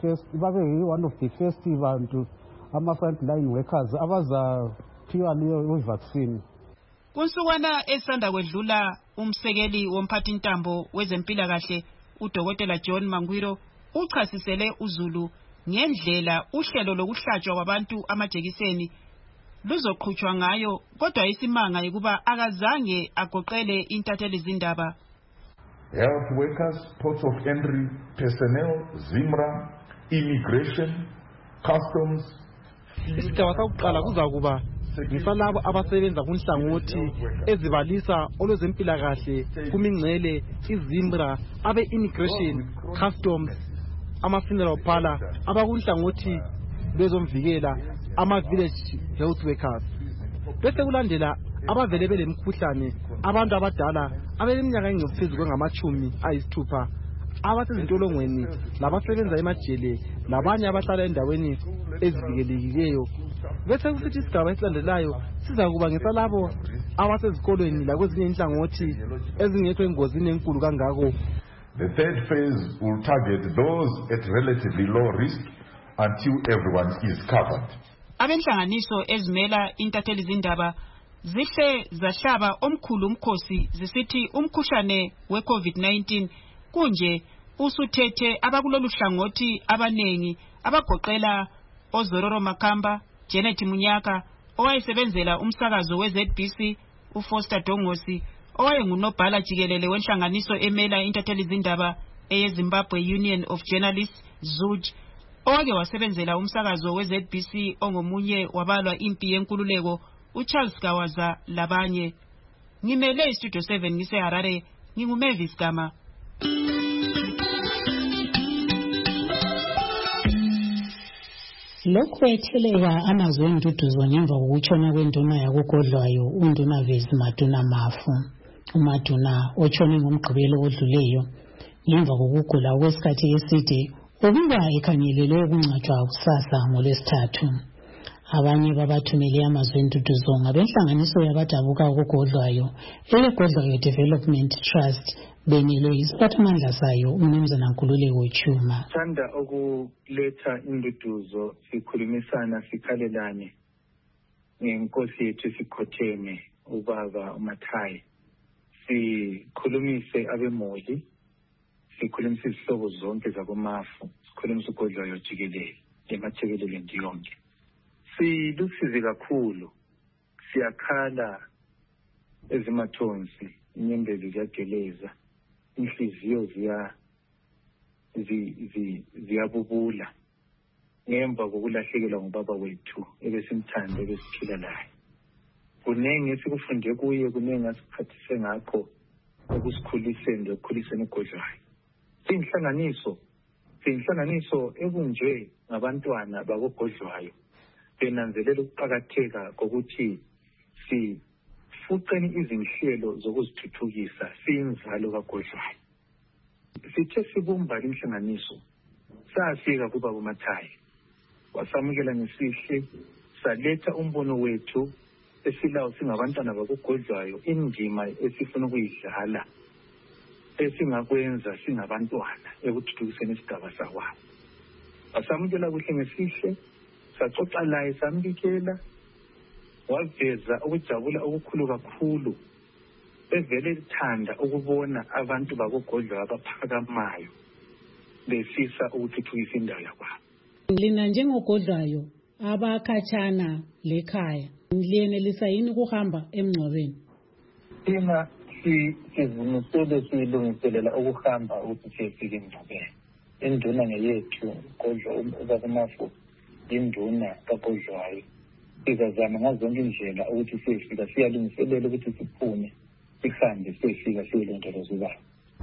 of the first bantu ama-frontline workers abazaphiwa leyo vaccine. Kunsukwana esanda kwedlula umsekeli womphathintambo wezempilakahle uDokotela John Mangwiro uchasisele uZulu ngendlela uhlelo lokuhlatshwa kwabantu amajekiseni luzoqhutshwa ngayo, kodwa isimanga ukuba akazange agoqele intatheli izindaba. Health workers, ports of entry personnel, ZIMRA, immigration, customs. Isigaba sakuqala kuzakuba ngisalabo abasebenza kunhlangothi ezibalisa olwezempilakahle kumingcele iZIMRA, abe-immigration, customs, ama-funeral parlor, abakunhlangothi lwezomvikela, ama-village health workers. Bese kulandela abavele belemkhuhlane, abantu abadala abeleminyaka engaphezu kwengama-60, abasezintolongweni, labasebenza emajele, labanye abahlala endaweni ezivikelekileyo. Bese kusithi isigaba esilandelayo sizakuba ngesalabo abasezikolweni lakwezinye inhlangothi ezingekho engozini enkulu kangako. The third phase will target those at relatively low risk until everyone is covered. Abenhlanganiso ezimela intatheli izindaba zihle zahlaba omkhulu umkhosi zisithi umkhuhlane we-COVID-19 kunje usuthethe abakulolu hlangothi abanengi abagoqela oZororo Makamba, Janet Munyaka owayesebenzela umsakazo we-ZBC, uFoster Dongosi owayengunobhala jikelele wenhlanganiso emela intatheli izindaba eyeZimbabwe Union of Journalists ZUJ, owake wasebenzela umsakazo we-ZBC ongomunye wabalwa impi yenkululeko uCharles Gawaza labanye. Ngimele iStudio 7 ngiseHarare, nginguMavis Gama. Lokhu kwetheleka amazwe enduduzo ngemva kokutshona kwenduna yakugodlwayo uNduna Vezi Maduna Mafu. uMaduna otshone ngomgqibelo odluleyo ngemva kokugula okwesikhathi eside ukuba ekhangelelwe ukungcwatshwa kusasa ngoLwesithathu. Abanye babathumele amazwe enduduzo ngabenhlanganiso yabadabuka ukugodlwayo eyeGodlwayo Development Trust benyelwe isiphathimandla sayo uMnumzana Nkululeko Chuma. Thanda ukuletha induduzo sikhulumisana sikhalelane ngenkosi yethu sikhotheme ubaba uMathayi, sikhulumise abemoli, sikhulumise izihlobo zonke zakoMafu, sikhulumise ugodlwayo jikelele emathekeleleni yonke. Silusize kakhulu, siyakhala ezimathonsi, inyembezi ziyageleza, inhliziyo ziyabubula ngemva kokulahlekelwa ngubaba wethu ebesimthanda ebesiphila laye. Kunengi esikufunde kuye, kunengi asiphathise ngakho ekusikhuliseni lokukhuliseni ugodlwayo. Siyinhlanganiso ebunjwe ngabantwana bakogodlwayo benanzelela ukuqakatheka kokuthi sifuqeni izinhlelo zokuzithuthukisa siyinzalo kagodlwayo. Sithe sibumba inhlanganiso, safika kubaba uMathayi, wasamukela ngesihle, saletha umbono wethu esilawo singabantwana bakogodlwayo, indima esifuna ukuyidlala esingakwenza singabantwana ekuthuthukiseni isigaba sakwabo. Wasamukela kuhle ngesihle, saxoxa laye, sambikela waveza ukujabula okukhulu kakhulu evele ethanda ukubona abantu bakogodlwayo abaphakamayo befisa ukuthuthukisa indawo yakwabo. Lina njengogodlwayo abakhatshana lekhaya liyenelisa yini ukuhamba emngcwabeni? Thina sizimisele siyilungiselela ukuhamba ukuthi siyefika emngcwabeni. Induna ngeyethu kodwa ubabumafu induna kagodlwayo. Sizazama ngazo zonke indlela ukuthi siyefika siyalungiselela ukuthi siphume sihambe siyefika siyilondoloza ubaba.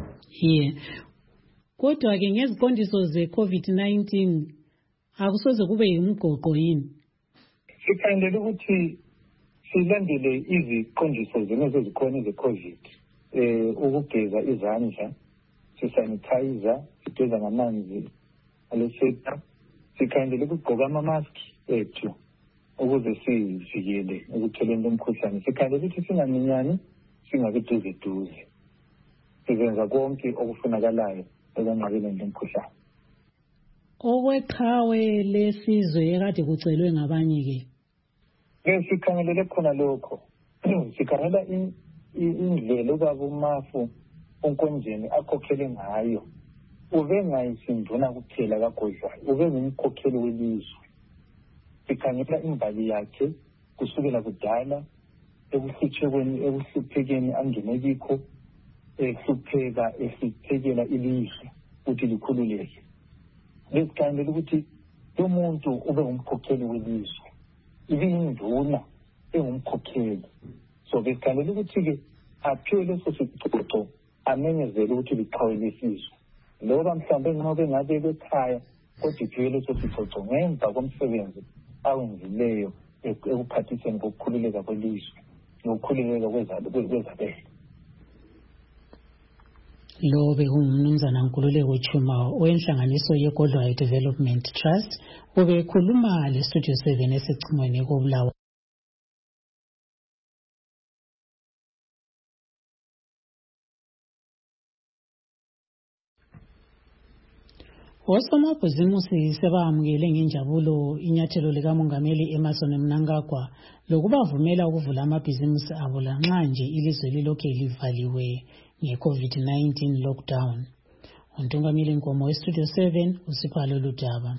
Kodwa-ke ngeziqondiso ze-COVID-19 akusoze kube yimgoqo yini? Sikhandela ukuthi silandele iziqondiso zona ezikhona ze-COVID, ukugeza izandla, sisanitizer, sigeza ngamanzi alesepha, sikhandela ukugqoka ama-maski ethu ukuze sivikele ekutholeni umkhuhlane. Sikhandela ukuthi singaminyani, singabi duze. Sizenza konke okufunakalayo ekwenqabeni lomkhuhlane. Okweqhawe lesizwe ekade kucelwe ngabanye-ke? Sikhangelele khona lokho. Sikhangela indlela ubaba uMafu uNkonjeni akhokhele ngayo. Ube ngayisinduna kuphela kagodlwayo, ube ngumkhokheli welizwe. Sikhangela imbali yakhe kusukela kudala ekuhluphekeni angene kikho, ehlupheka esiphekela ilizwe ukuthi likhululeke. Besikhangela ukuthi umuntu ube ngumkhokheli welizwe, ibinduna engumkhokheli. So besikhandela ukuthi-ke aphiwe leso sicoco amenyezele ukuthi liqhawe lesizwe. Loba mhlawumbe nxa bengabe bekhaya kodwa iphiwe leso sicoco ngemva komsebenzi awenzileyo ekuphathiseni kokukhululeka kwelizwe nokukhululeka kwezabelo. Lo bekungumnumzana Nkululeko Chuma owenhlanganiso yeGodlwayo Development Trust ubekhuluma leStudio 7 esicingweni koBulawayo. Osomabhizimusi sebamukele ngenjabulo inyathelo likaMongameli Emmerson Mnangagwa lokubavumela ukuvula amabhizimusi abo lanxa nje ilizwe lilokhe livaliwe nge-COVID-19 lockdown. Untungamile Nkomo weStudio 7 uSiphalo Ludaba.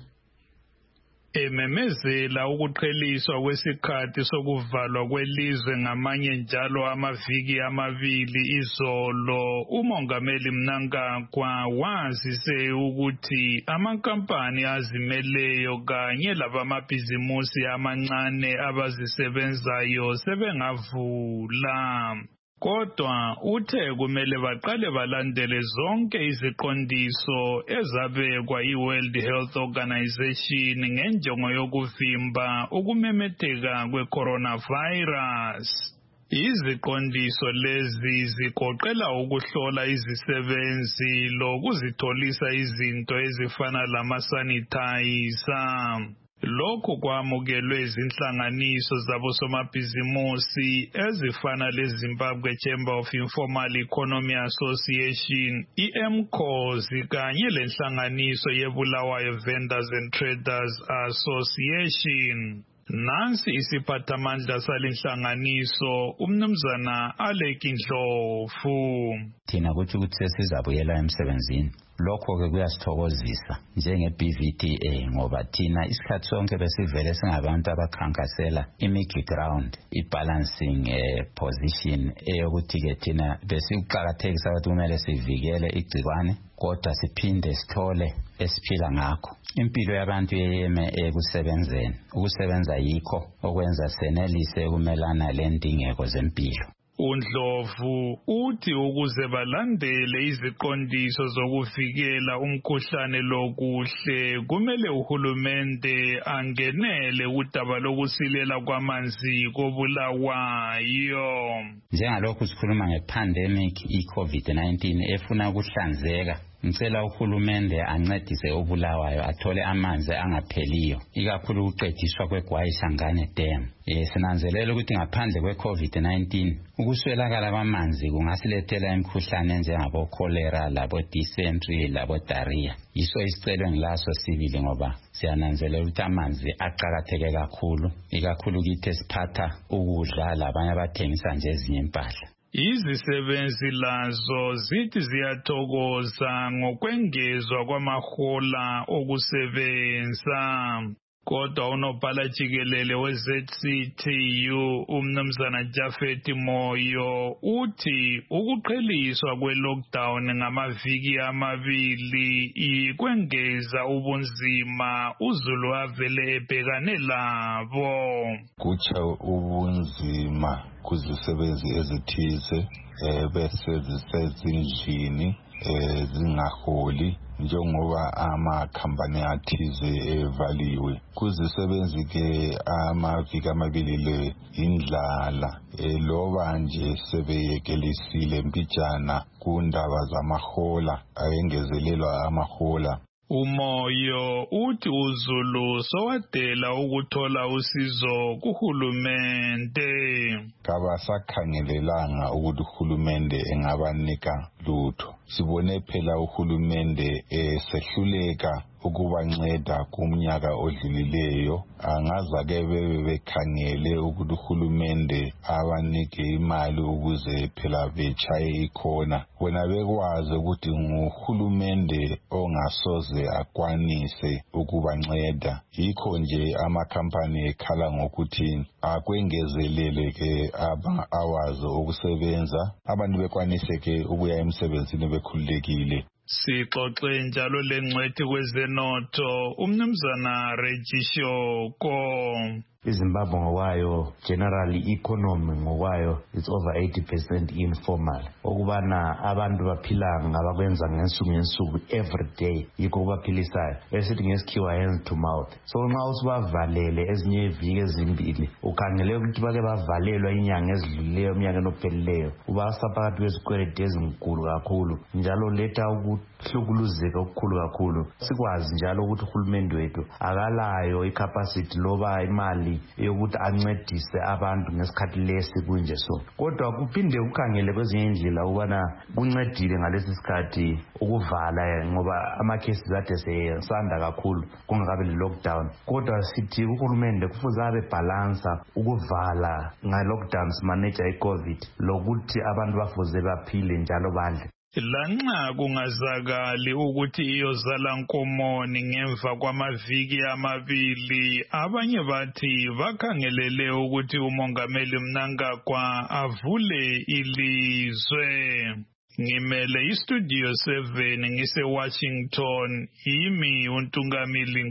Ememezela ukuqheliswa kwesikhathi sokuvalwa kwelizwe ngamanye njalo amaviki amabili izolo, uMongameli Mnangagwa wazise ukuthi amankampani azimeleyo kanye labamabhizimusi amancane abazisebenzayo sebengavula. Kodwa uthe kumele baqale balandele zonke iziqondiso ezabekwa iWorld Health Organization ngenjongo yokuvimba ukumemetheka kwe-coronavirus. Iziqondiso lezi zigoqela ukuhlola izisebenzi lokuzitholisa izinto ezifana lama-sanitizer. Lokhu kwamukelwe izinhlanganiso zabosomabhizimusi ezifana leZimbabwe Chamber of Informal Economy Association, iMCOS, kanye lenhlanganiso yeBulawayo Vendors and Traders Association. Nansi isiphathamandla salenhlanganiso umnumzana Aleki Ndlovu. Thina kuthi sesizabuyela emsebenzini. Lokho-ke kuyasithokozisa njenge-BVDA ngoba thina isikhathi sonke besivele singabantu abakhankasela i-middle ground, i-balancing position eyokuthi-ke thina besikuqakathekisa ukuthi kumele sivikele igcikwane kodwa siphinde sithole esiphila ngakho. Impilo yabantu yeyeme ekusebenzeni. Ukusebenza yikho okwenza senelise ukumelana lendingeko zempilo. uNdlovu uthi ukuze balandele iziqondiso zokuvikela umkhuhlane lokuhle kumele uhulumende angenele udaba lokusilela kwamanzi koBulawayo. Njengalokhu sikhuluma ngepandemic i-COVID-19 efuna ukuhlanzeka ngicela uhulumende ancedise obulawayo athole amanzi angapheliyo ikakhulu ukuqediswa kweGwayishangane Dam. Sinanzelela ukuthi ngaphandle kwe-COVID-19 ukuswelakala kwamanzi kungasilethela imikhuhlane njengabo cholera labo dysentery labo diarrhea. Yiso isicelo ngilaso sibili ngoba siyananzelela ukuthi amanzi aqakatheke kakhulu ikakhulu kithi esiphatha ukudla labanye abathengisa nje ezinye impahla. Izisebenzi lazo zithi ziyathokoza ngokwengezwa kwamahola okusebenza. Kodwa unobhala jikelele we-ZCTU umnumzana Jafet Moyo uthi ukuqheliswa kwe-lockdown ngamaviki amabili ikwengeza ubunzima uZulu avele ebhekane labo. Kutsha ubunzima kuzisebenzi ezithize bese zisezindlini zingaholi njengoba amakhampani athize evaliwe. Kuzisebenzi ke amaviki amabili le indlala loba nje sebeyekelisile mpijana kundaba zamahola ayengezelelwa amahola. Umoyo uthi uZulu sowadela ukuthola usizo kuhulumende. Kabasakhangelelanga ukuthi uhulumende engabanika lutho. Sibone phela uhulumende sehluleka ukubanceda kumnyaka odlulileyo. Angaza ke bebekhangele ukuthi uhulumende abanike imali ukuze phela bechaye ikhona. Wena bekwazi ukuthi nguhulumende ongasoze akwanise ukubanceda. Yikho nje amakhampani ekhala ngokuthi akwengezelele ke awazi ukusebenza. Abantu bekwanise ke ukuya emsebenzini bekhululekile. Sixoxe njalo lengcwethi kwezenotho umnumzana Regishoko. iZimbabwe ngokwayo generally economy ngokwayo it's over 80% informal okubana abantu baphila ngabakwenza ngensuku every day yikho kubaphilisayo esithi ngesikhiwa hand to mouth. So nxa usibavalele ezinye iviki ezimbili ukhangele ukuthi bake bavalelwa inyanga ezidlulileyo umnyaka enophelileyo ubasa phakathi kwezikweleti ezinkulu kakhulu njalo letha ukuhlukuluzeka okukhulu kakhulu. Sikwazi njalo ukuthi uhulumende wethu akalayo icapacity loba imali yokuthi ancedise abantu ngesikhathi lesi kunje so. Kodwa kuphinde kukhangele kwezinye indlela ukubana kuncedile ngalesi sikhathi ukuvala ngoba amacases ade sesanda kakhulu kungakabe le lockdown. Kodwa sithi uhulumende kufuze abe balance ukuvala nga lockdowns manage iCovid lokuthi abantu bafuze baphile njalo badle. Lanxa kungazakali ukuthi iyozala nkomoni ngemva kwamaviki amabili, abanye bathi bakhangelele ukuthi umongameli Mnangagwa avule ilizwe. Ngimele istudio 7 ngise Washington, yimi uNtungamili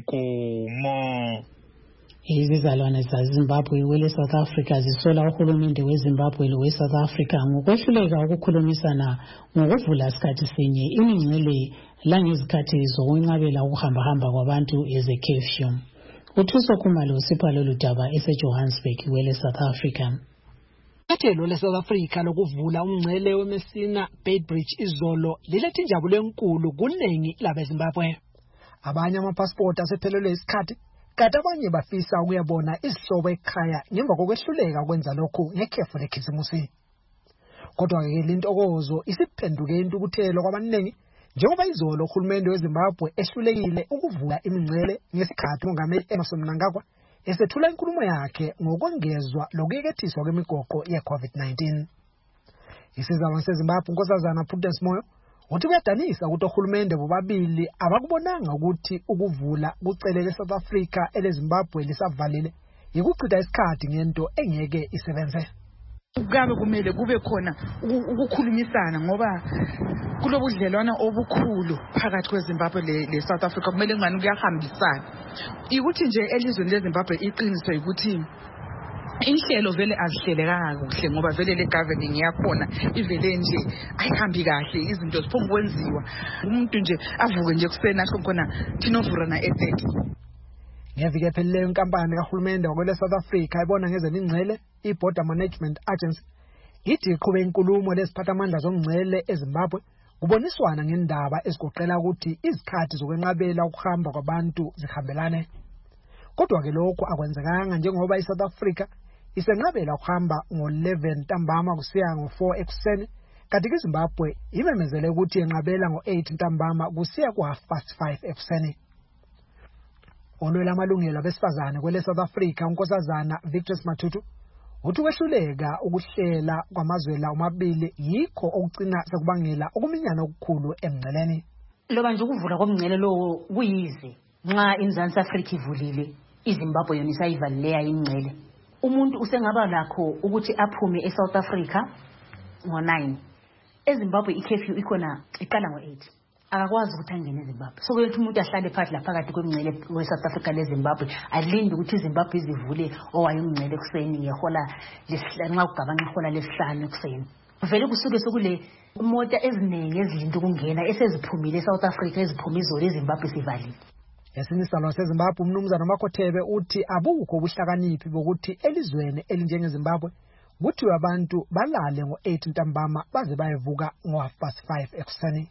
Nkumo. Izizalwane zaZimbabwe wele South Africa zisola uhulumende weZimbabwe lowe South Africa ngokwehluleka ukukhulumisana ngokuvula isikhathi sinye imingcele langezikhathi zokwenqabela ukuhamba kwabantu eze curfew. Uthuso Khumalo usipha lolu daba eseJohannesburg wele South Africa. Ihlelo leSouth Africa lokuvula umngcele weMessina Beitbridge izolo lilethe injabulo enkulu kuningi labeZimbabwe. Abanye amapassport asephelelwe isikhathi kanti abanye bafisa ukuyabona izihlobo ekhaya ngemva kokwehluleka kwenza lokhu ngekhefu lekhisimusi. Kodwa ke lintokozo isiphenduke intukuthelo kwabaningi njengoba izolo uhulumende weZimbabwe ehlulekile ukuvula imingcele ngesikhathi umongameli Emmerson Mnangagwa esethula inkulumo yakhe ngokwengezwa lokuyekethiswa kwemigoqo ye-COVID-19. Isizalwane seZimbabwe uNkosazana Prudence Moyo uthi kuyadanisa ukuthi uhulumende bobabili abakubonanga ukuthi ukuvula kucelele South Africa eleZimbabwe lisavalile yikuchitha isikhathi ngento engeke isebenze. Kugabe kumele kube khona ukukhulumisana ngoba kulobudlelwana obukhulu phakathi kweZimbabwe le South Africa kumele ngani kuyahambisana. Ukuthi nje elizweni leZimbabwe iqiniso ukuthi inhlelo vele azihlelekanga kuhle ngoba vele le governing yakhona ivele nje ayihambi kahle izinto ziphonga kwenziwa umuntu nje avuke nje kusena asho khona thinovurana ethe. Ngeviki ephelileyo inkampani kahulumende wakwele South Africa ibona ngezemingcele iBorder Management Agency ithi iqhube inkulumo lesiphathamandla zomngcele eZimbabwe kuboniswana ngendaba ezigoqela ukuthi izikhathi zokwenqabela ukuhamba kwabantu zihambelane. Kodwa ke lokho akwenzekanga njengoba iSouth Africa isenqabela ukuhamba ngo-11 ntambama kusiya ngo-4 ekuseni, kanti iZimbabwe imemezele ukuthi yenqabela ngo-8 ntambama kusiya ku5:30 ekuseni. Olwela amalungelo abesifazane kwele South Africa unkosazana Victor Matutu uthi kwehluleka ukuhlela kwamazwela omabili yikho okugcina sekubangela ukuminyana okukhulu emngceleni. Loba nje ukuvula komngcele lo kuyize nxa iMzansi Afrika ivulile, iZimbabwe yona isayivalile imngcele. Umuntu usengaba lakho ukuthi aphume eSouth Africa ngo-9. eZimbabwe i-curfew ikhona iqala ngo-8. Akakwazi ukuthi angene eZimbabwe. So kuyothi umuntu ahlale phakathi kwemngcele weSouth Africa leZimbabwe, alinde ukuthi iZimbabwe izivule owayemngcele kuseni ngehola lesihlanu nxa kugabanqa ihola lesihlanu kuseni. Vele kusuke sokule imota eziningi ezilinda ukungena eseziphumile eSouth Africa eziphume izolo eZimbabwe sivalile. Esinisalo waseZimbabwe uMnumzana Makothebe uthi abukho ubuhlakaniphi bokuthi elizweni elinjengeZimbabwe kuthiwe abantu balale ngo-8 ntambama baze bayevuka ngo-5:30 ekuseni.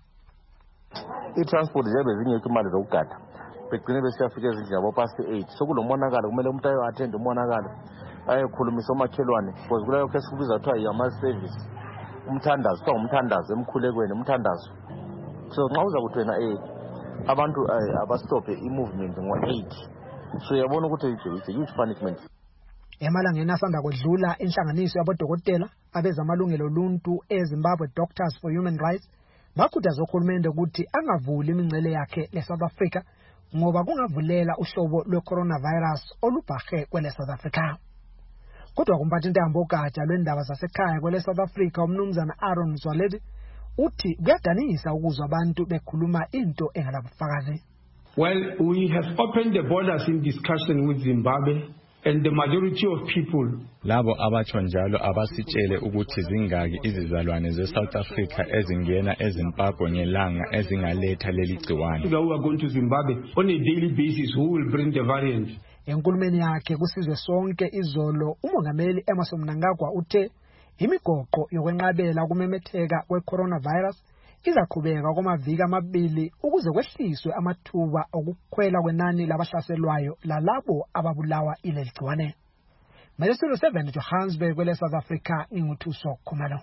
I-transport njengoba zingekho imali zokugada begcine besiyafika ezindlini yabo past 8. Sokulomonakalo kumele umuntu ayo-attend umonakalo ayekhulumisa omakhelwane because kuleyo khe sikubiza kuthiwa yama-service umthandazo, kuthiwa ngumthandazo emkhulekweni umthandazo. So nxa uza kuthi wena abantu abastophe i-movement ngo-8, so uyabona ukuthi it's a huge punishment. Emalangeni asanda kwedlula inhlanganiso yabodokotela abezamalungelo oluntu eZimbabwe Doctors for Human Rights bakhuthaza uhulumende ukuthi angavuli imingcele yakhe leSouth Africa ngoba kungavulela uhlobo lwe-coronavirus olubhahe kwele South Africa. Kodwa kumphathintambo ogatsha lwendaba zasekhaya kwele South Africa uMnumzana Aaron Zwaledi uthi kuyadanisa ukuzwa abantu bekhuluma into engalabufakazi. Well, we have opened the borders in discussion with Zimbabwe. And the majority of people labo abatsho njalo abasitshele ukuthi zingaki izizalwane ze-South Africa ezingena eZimbabwe ngelanga ezingaletha leli gciwane. Who are going to Zimbabwe on a daily basis, who will bring the variant. Enkulumeni yakhe kusizwe sonke izolo umongameli Emmerson Mnangagwa uthe imigoqo yokwenqabela ukumemetheka kwe-coronavirus izaqhubeka kwamaviki amabili ukuze kwehliswe amathuba okukhwela kwenani labahlaselwayo lalabo ababulawa ileli gciwane. Melesilo 7 Johannesburg kwele South Africa inguthuso Khumalo.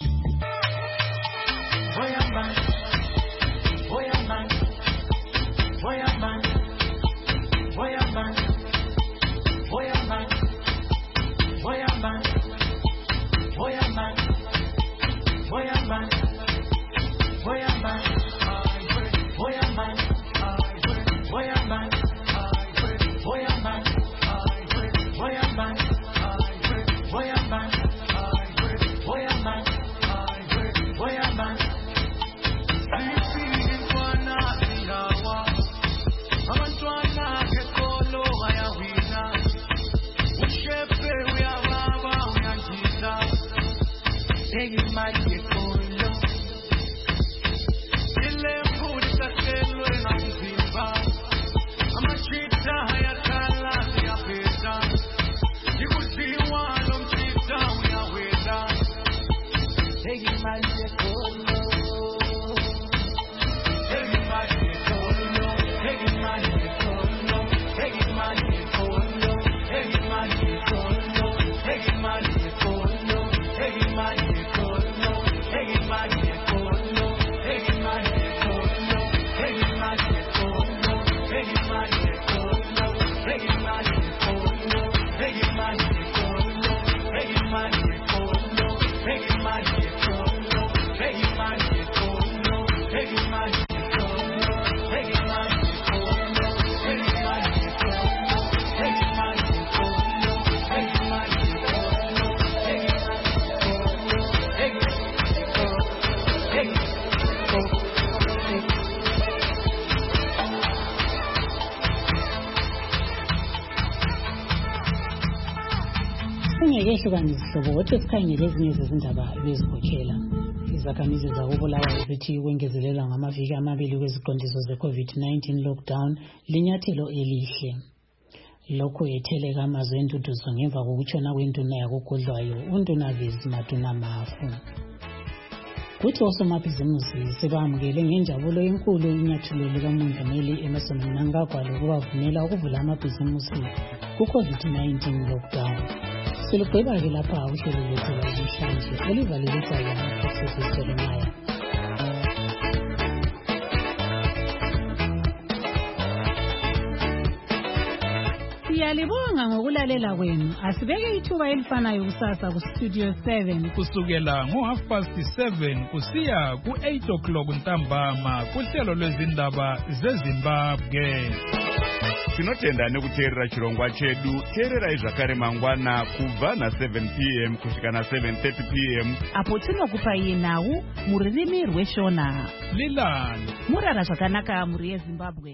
Ehlukanisiwe kodwa sikhangele ezinye zezindaba bezikhokhela. Izakhamizi zakubulawayo zithi ukwengezelela ngamaviki amabili kweziqondiso ze-COVID-19 lockdown linyathelo elihle. Lokho etheleka amazwe enduduzo ngemva kokutshona kwenduna yakugudlwayo uNdunavezi Maduna Mafu. futhi osomabhizimusi sebamukele ngenjabulo enkulu inyathelo likamongameli Emmerson Mnangagwa lokubavumela ukuvula amabhizimusi ku-COVID-19 lockdown. Silugqiba-ke lapha uhlelo lwethu lwanamhlanje olivalelisa yena Jeremiah. Siyalibonga ngokulalela kwenu. Asibeke ithuba elifanayo kusasa ku-Studio 7 kusukela ngo7:30 kusiya ku8 ntambama kuhlelo lwezindaba zeZimbabwe. Tinotenda nekuteerera chirongwa chedu. Teererai zvakare mangwana kubva na7 p.m. kusvika na7:30 p.m. apo tinokupai nhau mururimi rweshona. Lilani murara zvakanaka muri yeZimbabwe.